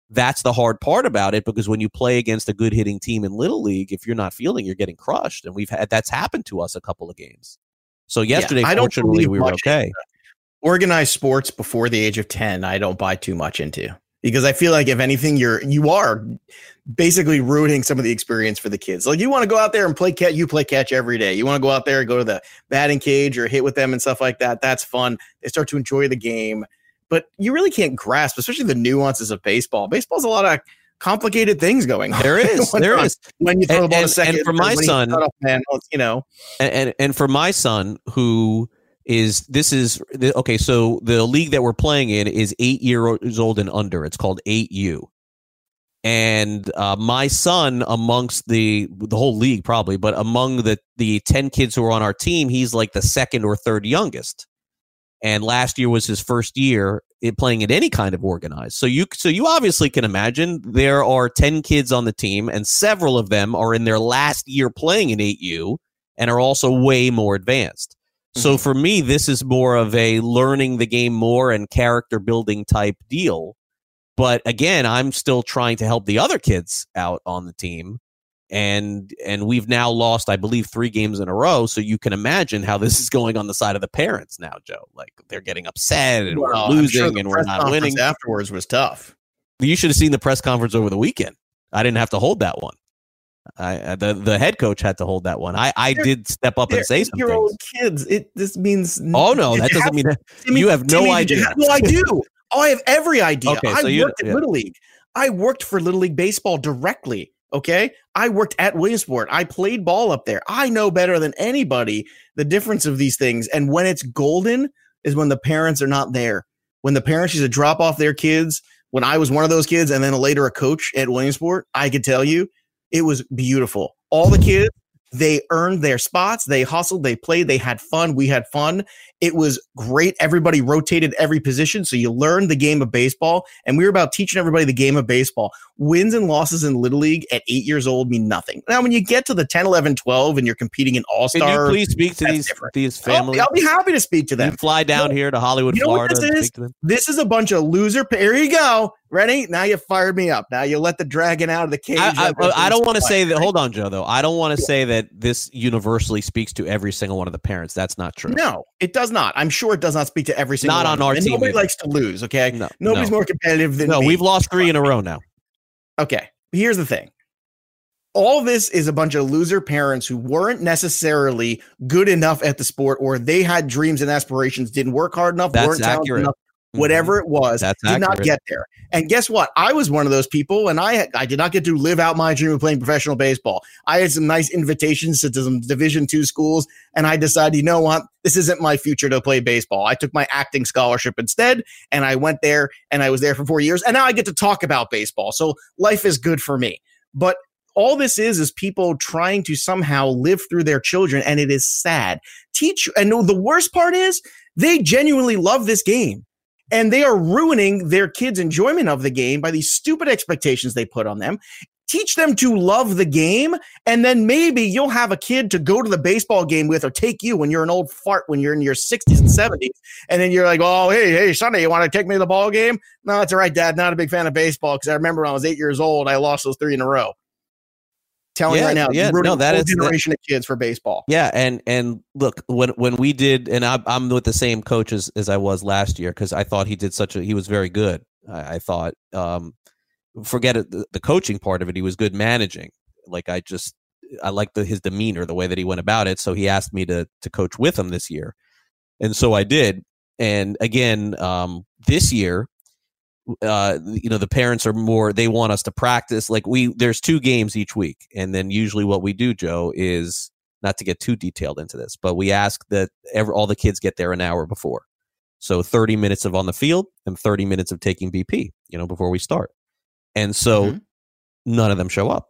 that's the hard part about it, because when you play against a good hitting team in Little League, if you're not fielding, you're getting crushed. And we've had that's happened to us a couple of games. So yesterday, yeah, fortunately, we were okay. Organized sports before the age of ten, I don't buy too much into, because I feel like if anything, you're you are basically ruining some of the experience for the kids. Like, you want to go out there and play catch, you play catch every day. You want to go out there and go to the batting cage or hit with them and stuff like that. That's fun. They start to enjoy the game, but you really can't grasp, especially the nuances of baseball. Baseball's a lot of complicated things going on. There is, there is. When you throw and, the ball and, a second, and for my son, off, man, you know, and, and and for my son who. Is this is okay? So the league that we're playing in is eight years old and under. It's called eight U, and uh, my son, amongst the the whole league probably, but among the the ten kids who are on our team, he's like the second or third youngest. And last year was his first year in playing in any kind of organized. So you so you obviously can imagine there are ten kids on the team, and several of them are in their last year playing in eight U and are also way more advanced. So for me, this is more of a learning the game more and character building type deal. But again, I'm still trying to help the other kids out on the team. And and we've now lost, I believe, three games in a row. So you can imagine how this is going on the side of the parents now, Joe. Like, they're getting upset and well, we're losing sure and we're not winning. Afterwards was tough. You should have seen the press conference over the weekend. I didn't have to hold that one. I, the the head coach had to hold that one. I, I did step up and say some your things. old kids. It this means. Oh no, that doesn't have, mean that. Timmy, You have no Timmy, idea. Have, no, I do. Oh, I have every idea. Okay, I so you, worked at yeah. Little League. I worked for Little League Baseball directly. Okay, I worked at Williamsport. I played ball up there. I know better than anybody the difference of these things. And when it's golden is when the parents are not there. When the parents used to drop off their kids. When I was one of those kids, and then later a coach at Williamsport, I could tell you it was beautiful. All the kids, they earned their spots. They hustled. They played. They had fun. We had fun. It was great. Everybody rotated every position. So you learned the game of baseball. And we were about teaching everybody the game of baseball. Wins and losses in Little League at eight years old mean nothing. Now, when you get to the ten, eleven, twelve and you're competing in All-Star. Can you please speak to these, these families? I'll, I'll be happy to speak to them. You fly down you know, here to Hollywood, you know Florida. What this, and is? Speak to them? This is a bunch of loser. Here you go. Ready? Now you fired me up. Now you let the dragon out of the cage. I, I, I don't want to say that. Hold on, Joe, though. I don't want to yeah. say that this universally speaks to every single one of the parents. That's not true. No, it does not. I'm sure it does not speak to every single not one. on our and team. Nobody either. likes to lose, okay? No, Nobody's no. more competitive than No, me. we've lost three in a row now. Okay, here's the thing. All this is a bunch of loser parents who weren't necessarily good enough at the sport, or they had dreams and aspirations, didn't work hard enough, That's weren't talented accurate. enough. Whatever it was, That's did not accurate. get there. And guess what? I was one of those people, and I I did not get to live out my dream of playing professional baseball. I had some nice invitations to some Division two schools, and I decided, you know what? This isn't my future to play baseball. I took my acting scholarship instead, and I went there, and I was there for four years, and now I get to talk about baseball. So life is good for me. But all this is is people trying to somehow live through their children, and it is sad. Teach, and the worst part is they genuinely love this game. And they are ruining their kids' enjoyment of the game by these stupid expectations they put on them. Teach them to love the game, and then maybe you'll have a kid to go to the baseball game with, or take you when you're an old fart when you're in your sixties and seventies. And then you're like, oh, hey, hey, Sonny, you want to take me to the ball game? No, it's all right, Dad. Not a big fan of baseball, because I remember when I was eight years old, I lost those three in a row. Telling yeah, you right now, yeah, ruining no, that a whole is generation that, of kids for baseball. Yeah, and and look, when when we did, and I, I'm with the same coach as, as I was last year, because I thought he did such a he was very good. I, I thought, um, forget it, the, the coaching part of it, he was good managing. Like I just I liked the, his demeanor, the way that he went about it. So he asked me to to coach with him this year, and so I did. And again, um, this year. Uh, you know, the parents are more, they want us to practice. Like we, there's two games each week. And then usually what we do, Joe, is not to get too detailed into this, but we ask that every, all the kids get there an hour before. So thirty minutes of on the field and thirty minutes of taking B P, you know, before we start. And so mm-hmm. none of them show up.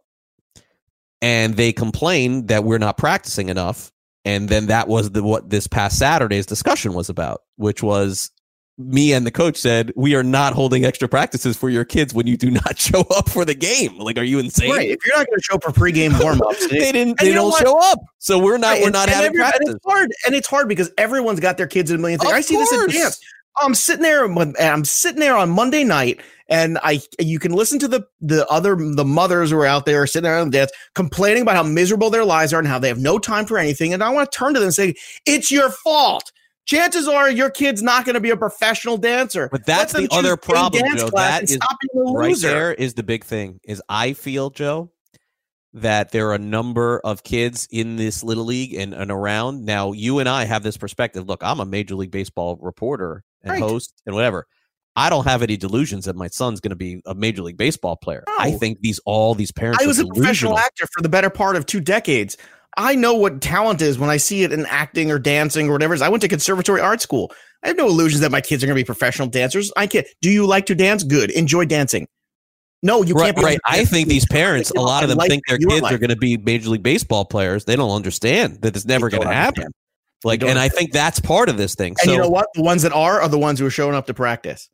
And they complain that we're not practicing enough. And then that was the, what this past Saturday's discussion was about, which was, me and the coach said, we are not holding extra practices for your kids when you do not show up for the game. Like, are you insane? Right. If you're not going to show up for pregame warm-ups, they didn't. They don't show up. So we're not. Right. We're not and, having and practice. And it's hard. And it's hard because everyone's got their kids in a million things. Of I see course. this at dance. I'm sitting there. I'm sitting there on Monday night, And I, you can listen to the the other the mothers who are out there sitting there on the dance complaining about how miserable their lives are and how they have no time for anything. And I want to turn to them and say, it's your fault. Chances are your kid's not going to be a professional dancer. But that's the other problem, Joe. That is right there is the big thing. Is I feel, Joe, that there are a number of kids in this little league and, and around. Now, you and I have this perspective. Look, I'm a Major League Baseball reporter and right. host and whatever. I don't have any delusions that my son's going to be a Major League Baseball player. No. I think these all these parents. I was are a professional actor for the better part of two decades. I know what talent is when I see it in acting or dancing or whatever it is. I went to conservatory art school. I have no illusions that my kids are going to be professional dancers. I can't. Do you like to dance? Good. Enjoy dancing. No, you right, can't. Be right. I think these parents, a lot of them think their kids life. are going to be Major League Baseball players. They don't understand that it's never going to happen. Like, and I think that's part of this thing. And so, you know what? The ones that are are the ones who are showing up to practice.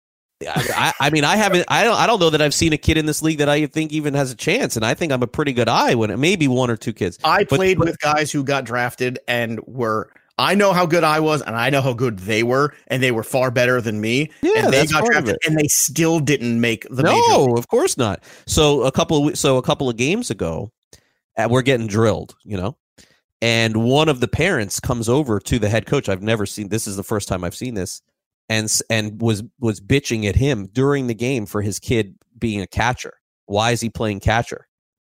I, I mean, I haven't. I don't. I don't know that I've seen a kid in this league that I think even has a chance. And I think I'm a pretty good eye when it maybe one or two kids. I but, played but, with guys who got drafted and were. I know how good I was, and I know how good they were, and they were far better than me. Yeah, and they that's got part drafted, of it. and they still didn't make the. No, major league. Of course not. So a couple. Of, so a couple of games ago, uh, we're getting drilled. You know. And one of the parents comes over to the head coach. I've never seen this. Is the first time I've seen this. And and was was bitching at him during the game for his kid being a catcher. Why is he playing catcher?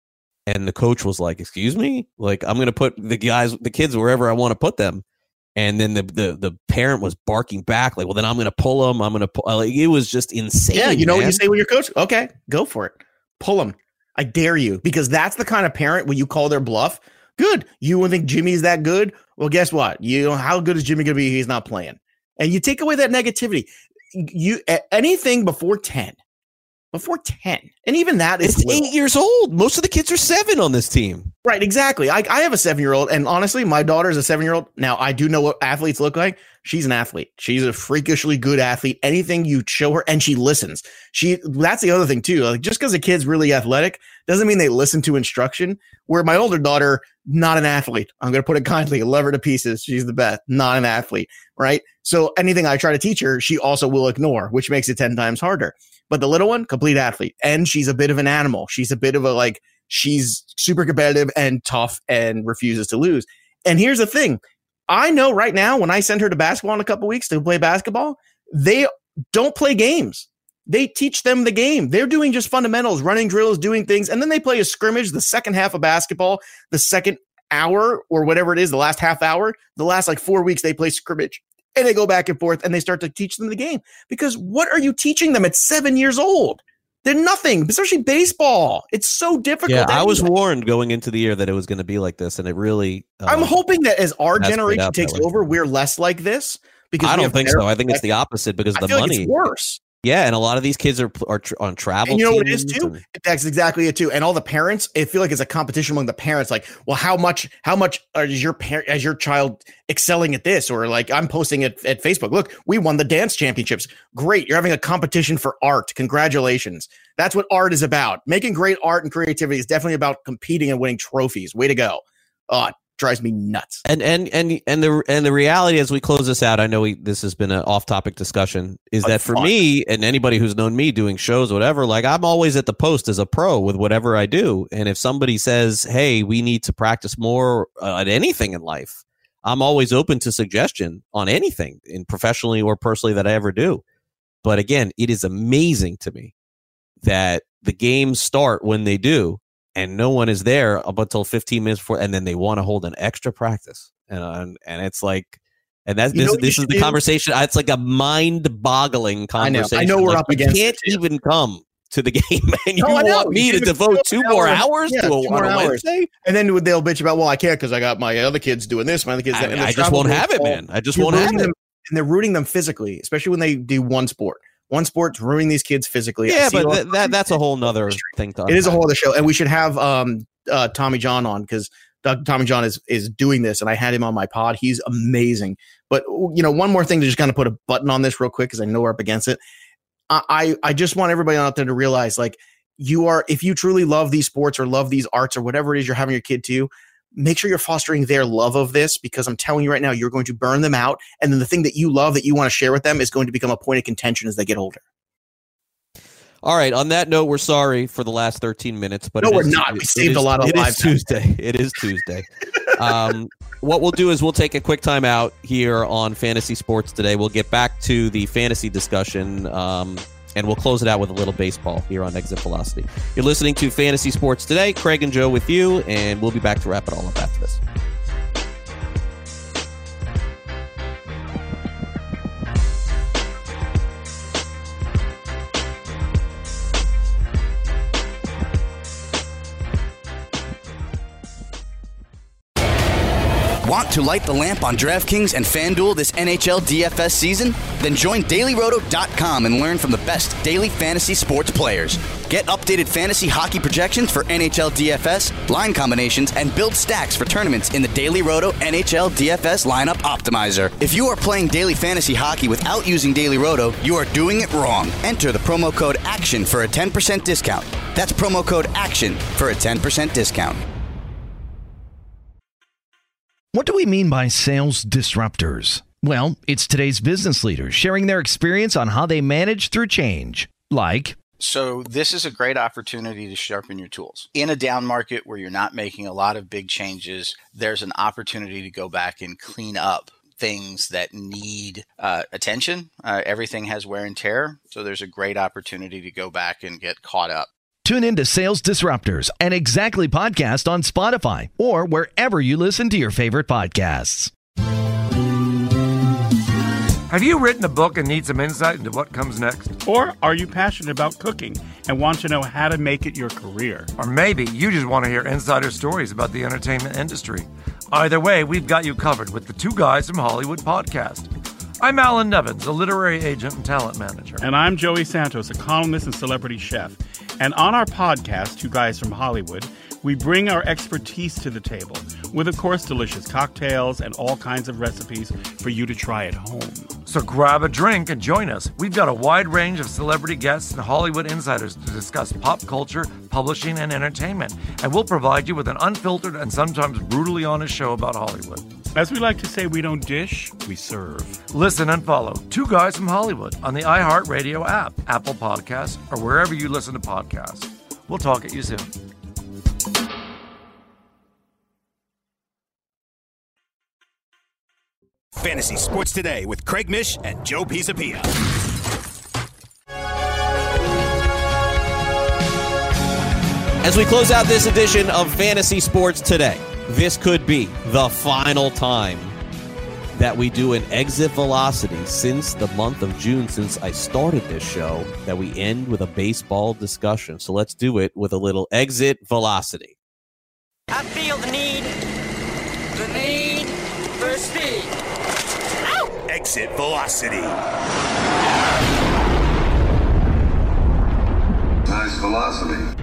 And the coach was like, "Excuse me, like I'm going to put the guys, the kids, wherever I want to put them." And then the the the parent was barking back, like, "Well, then I'm going to pull them. I'm going to pull." Like, it was just insane. Yeah, you know man. what you say when your coach? Okay, go for it. Pull them. I dare you, because that's the kind of parent when you call their bluff. Good. You would think Jimmy's that good? Well, guess what? You know how good is Jimmy going to be? He's not playing. And you take away that negativity. You anything before ten, before ten, and even that is it's little. eight years old. Most of the kids are seven on this team. Right, exactly. I, I have a seven-year-old, and honestly, my daughter is a seven-year-old. Now, I do know what athletes look like. She's an athlete. She's a freakishly good athlete. Anything you show her, and she listens. She that's the other thing too. Like, just because a kid's really athletic doesn't mean they listen to instruction. Where my older daughter, not an athlete. I'm going to put it kindly. I love her to pieces. She's the best. Not an athlete, right? So anything I try to teach her, she also will ignore, which makes it ten times harder. But the little one, complete athlete. And she's a bit of an animal. She's a bit of a, like, she's super competitive and tough and refuses to lose. And here's the thing. I know right now when I send her to basketball in a couple weeks to play basketball, they don't play games. They teach them the game. They're doing just fundamentals, running drills, doing things. And then they play a scrimmage the second half of basketball, the second hour or whatever it is, the last half hour, the last like four weeks they play scrimmage. And they go back and forth and they start to teach them the game. Because what are you teaching them at seven years old? They're nothing, especially baseball. It's so difficult. Yeah, anyway. I was warned going into the year that it was going to be like this, and it really. Uh, I'm hoping that as our generation takes over, we're less like this. Because I don't think so. I think it's the opposite because I the feel money like it's worse. Yeah, and a lot of these kids are are tr- on travel. And you know teams what it is too? and- That's exactly it too. And all the parents, I feel like it's a competition among the parents. Like, well, how much, how much is your parent, as your child excelling at this? Or like, I'm posting it at Facebook. Look, we won the dance championships. Great, you're having a competition for art. Congratulations. That's what art is about. Making great art and creativity is definitely about competing and winning trophies. Way to go! Oh, it drives me nuts. And and and and the and the reality as we close this out, I know we, this has been an off-topic discussion, is But that for fun. me and anybody who's known me doing shows, whatever, like I'm always at the post as a pro with whatever I do. And if somebody says, "Hey, we need to practice more uh, at anything in life," I'm always open to suggestion on anything, in professionally or personally, that I ever do. But again, it is amazing to me that the games start when they do, and no one is there up until fifteen minutes before, and then they want to hold an extra practice, and and, and it's like, and that You know this, what you this is should the do? conversation. It's like a mind-boggling I know. conversation. I know we're Like, up you against it, can't too. even come to the game, and you No, I know. want me You to give it devote two two more hours. hours Yeah, to a, two on more a hours. Wednesday? And then they'll bitch about, well, I can't because I got my other kids doing this, my other kids. I, that. And I the just travel won't have it, baseball, man. I just you're won't have rooting it. them- And they're rooting them physically, especially when they do one sport. One sport's ruining these kids physically. I Yeah, see it but all th- the that time. that's a whole nother thing. To It is a unpack. whole other show, and we should have um uh Tommy John on because Doug Tommy John is is doing this, and I had him on my pod. He's amazing. But you know, one more thing to just kind of put a button on this real quick because I know we're up against it. I, I I just want everybody out there to realize, like, you are, if you truly love these sports or love these arts or whatever it is you're having your kid to, make sure you're fostering their love of this, because I'm telling you right now, you're going to burn them out, and then the thing that you love that you want to share with them is going to become a point of contention as they get older. All right. On that note, we're sorry for the last thirteen minutes, but no, it we're is, not. We it, saved it is, a lot of it lives. It is Tuesday. It is Tuesday. um, what we'll do is we'll take a quick time out here on Fantasy Sports Today. We'll get back to the fantasy discussion, um, and we'll close it out with a little baseball here on Exit Velocity. You're listening to Fantasy Sports Today. Craig and Joe with you, and we'll be back to wrap it all up after this. Want to light the lamp on DraftKings and FanDuel this N H L D F S season? Then join Daily Roto dot com and learn from the best daily fantasy sports players. Get updated fantasy hockey projections for N H L D F S, line combinations, and build stacks for tournaments in the Daily Roto N H L D F S Lineup Optimizer. If you are playing daily fantasy hockey without using Daily Roto, you are doing it wrong. Enter the promo code ACTION for a ten percent discount. That's promo code ACTION for a ten percent discount. What do we mean by sales disruptors? Well, it's today's business leaders sharing their experience on how they manage through change. Like, so this is a great opportunity to sharpen your tools. In a down market where you're not making a lot of big changes, there's an opportunity to go back and clean up things that need uh, attention. Uh, everything has wear and tear, so there's a great opportunity to go back and get caught up. Tune in to Sales Disruptors, an Exactly podcast on Spotify or wherever you listen to your favorite podcasts. Have you written a book and need some insight into what comes next? Or are you passionate about cooking and want to know how to make it your career? Or maybe you just want to hear insider stories about the entertainment industry. Either way, we've got you covered with the Two Guys from Hollywood podcast. I'm Alan Nevins, a literary agent and talent manager. And I'm Joey Santos, a columnist and celebrity chef. And on our podcast, Two Guys from Hollywood, we bring our expertise to the table with, of course, delicious cocktails and all kinds of recipes for you to try at home. So grab a drink and join us. We've got a wide range of celebrity guests and Hollywood insiders to discuss pop culture, publishing, and entertainment. And we'll provide you with an unfiltered and sometimes brutally honest show about Hollywood. As we like to say, we don't dish, we serve. Listen and follow Two Guys from Hollywood on the iHeartRadio app, Apple Podcasts, or wherever you listen to podcasts. We'll talk at you soon. Fantasy Sports Today with Craig Mish and Joe Pisapia. As we close out this edition of Fantasy Sports Today, this could be the final time that we do an exit velocity since the month of June, since I started this show, that we end with a baseball discussion. So let's do it with a little exit velocity. I feel the need, the need for speed. Ow! Exit velocity. Nice velocity.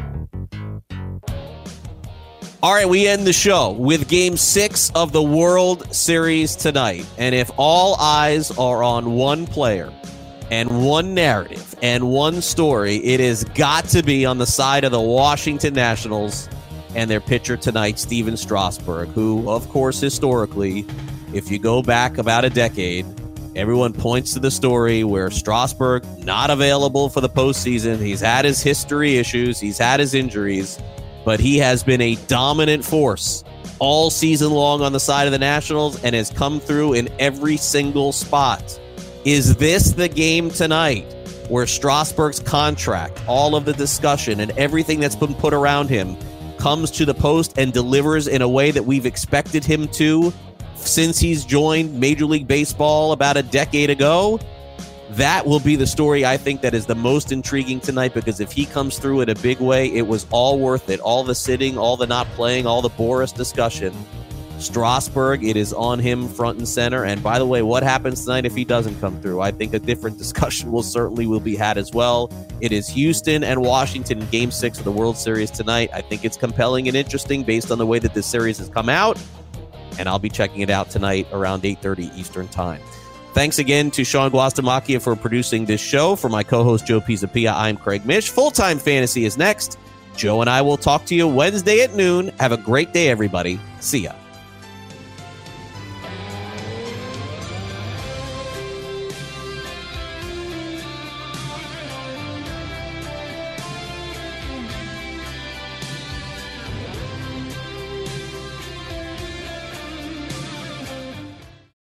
All right, we end the show with Game six of the World Series tonight. And if all eyes are on one player and one narrative and one story, it has got to be on the side of the Washington Nationals and their pitcher tonight, Steven Strasburg, who, of course, historically, if you go back about a decade, everyone points to the story where Strasburg not available for the postseason. He's had his history issues. He's had his injuries. But he has been a dominant force all season long on the side of the Nationals and has come through in every single spot. Is this the game tonight where Strasburg's contract, all of the discussion and everything that's been put around him comes to the post and delivers in a way that we've expected him to since he's joined Major League Baseball about a decade ago? That will be the story, I think, that is the most intriguing tonight, because if he comes through in a big way, it was all worth it. All the sitting, all the not playing, all the Boris discussion. Strasburg, it is on him front and center. And by the way, what happens tonight if he doesn't come through? I think a different discussion will certainly will be had as well. It is Houston and Washington in Game six of the World Series tonight. I think it's compelling and interesting based on the way that this series has come out. And I'll be checking it out tonight around eight thirty Eastern Time. Thanks again to Sean Guastamacchia for producing this show. For my co-host, Joe Pisapia, I'm Craig Mish. Full-Time Fantasy is next. Joe and I will talk to you Wednesday at noon. Have a great day, everybody. See ya.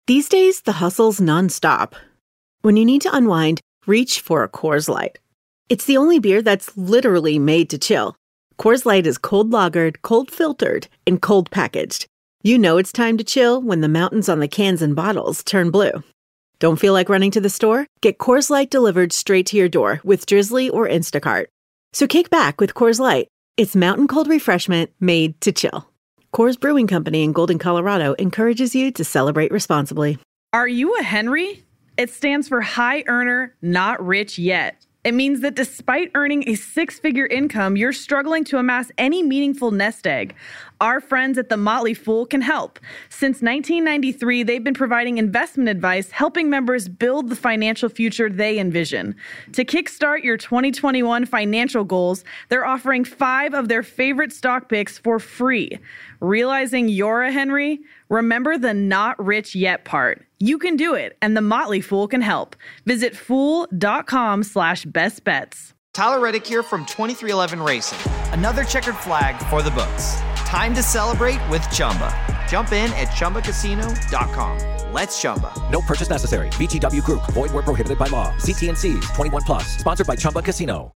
These days, the hustle's nonstop. When you need to unwind, reach for a Coors Light. It's the only beer that's literally made to chill. Coors Light is cold lagered, cold filtered, and cold packaged. You know it's time to chill when the mountains on the cans and bottles turn blue. Don't feel like running to the store? Get Coors Light delivered straight to your door with Drizzly or Instacart. So kick back with Coors Light. It's mountain cold refreshment made to chill. Coors Brewing Company in Golden, Colorado encourages you to celebrate responsibly. Are you a Henry? It stands for High Earner, Not Rich Yet. It means that despite earning a six-figure income, you're struggling to amass any meaningful nest egg. Our friends at The Motley Fool can help. Since nineteen ninety-three, they've been providing investment advice, helping members build the financial future they envision. To kickstart your twenty twenty-one financial goals, they're offering five of their favorite stock picks for free. Realizing you're a Henry? Remember the not rich yet part. You can do it, and The Motley Fool can help. Visit fool.com slash best bets. Tyler Reddick here from twenty-three eleven Racing. Another checkered flag for the books. Time to celebrate with Chumba. Jump in at chumba casino dot com. Let's Chumba. No purchase necessary. V G W Group. Void where prohibited by law. See T N Cs. twenty-one plus. Sponsored by Chumba Casino.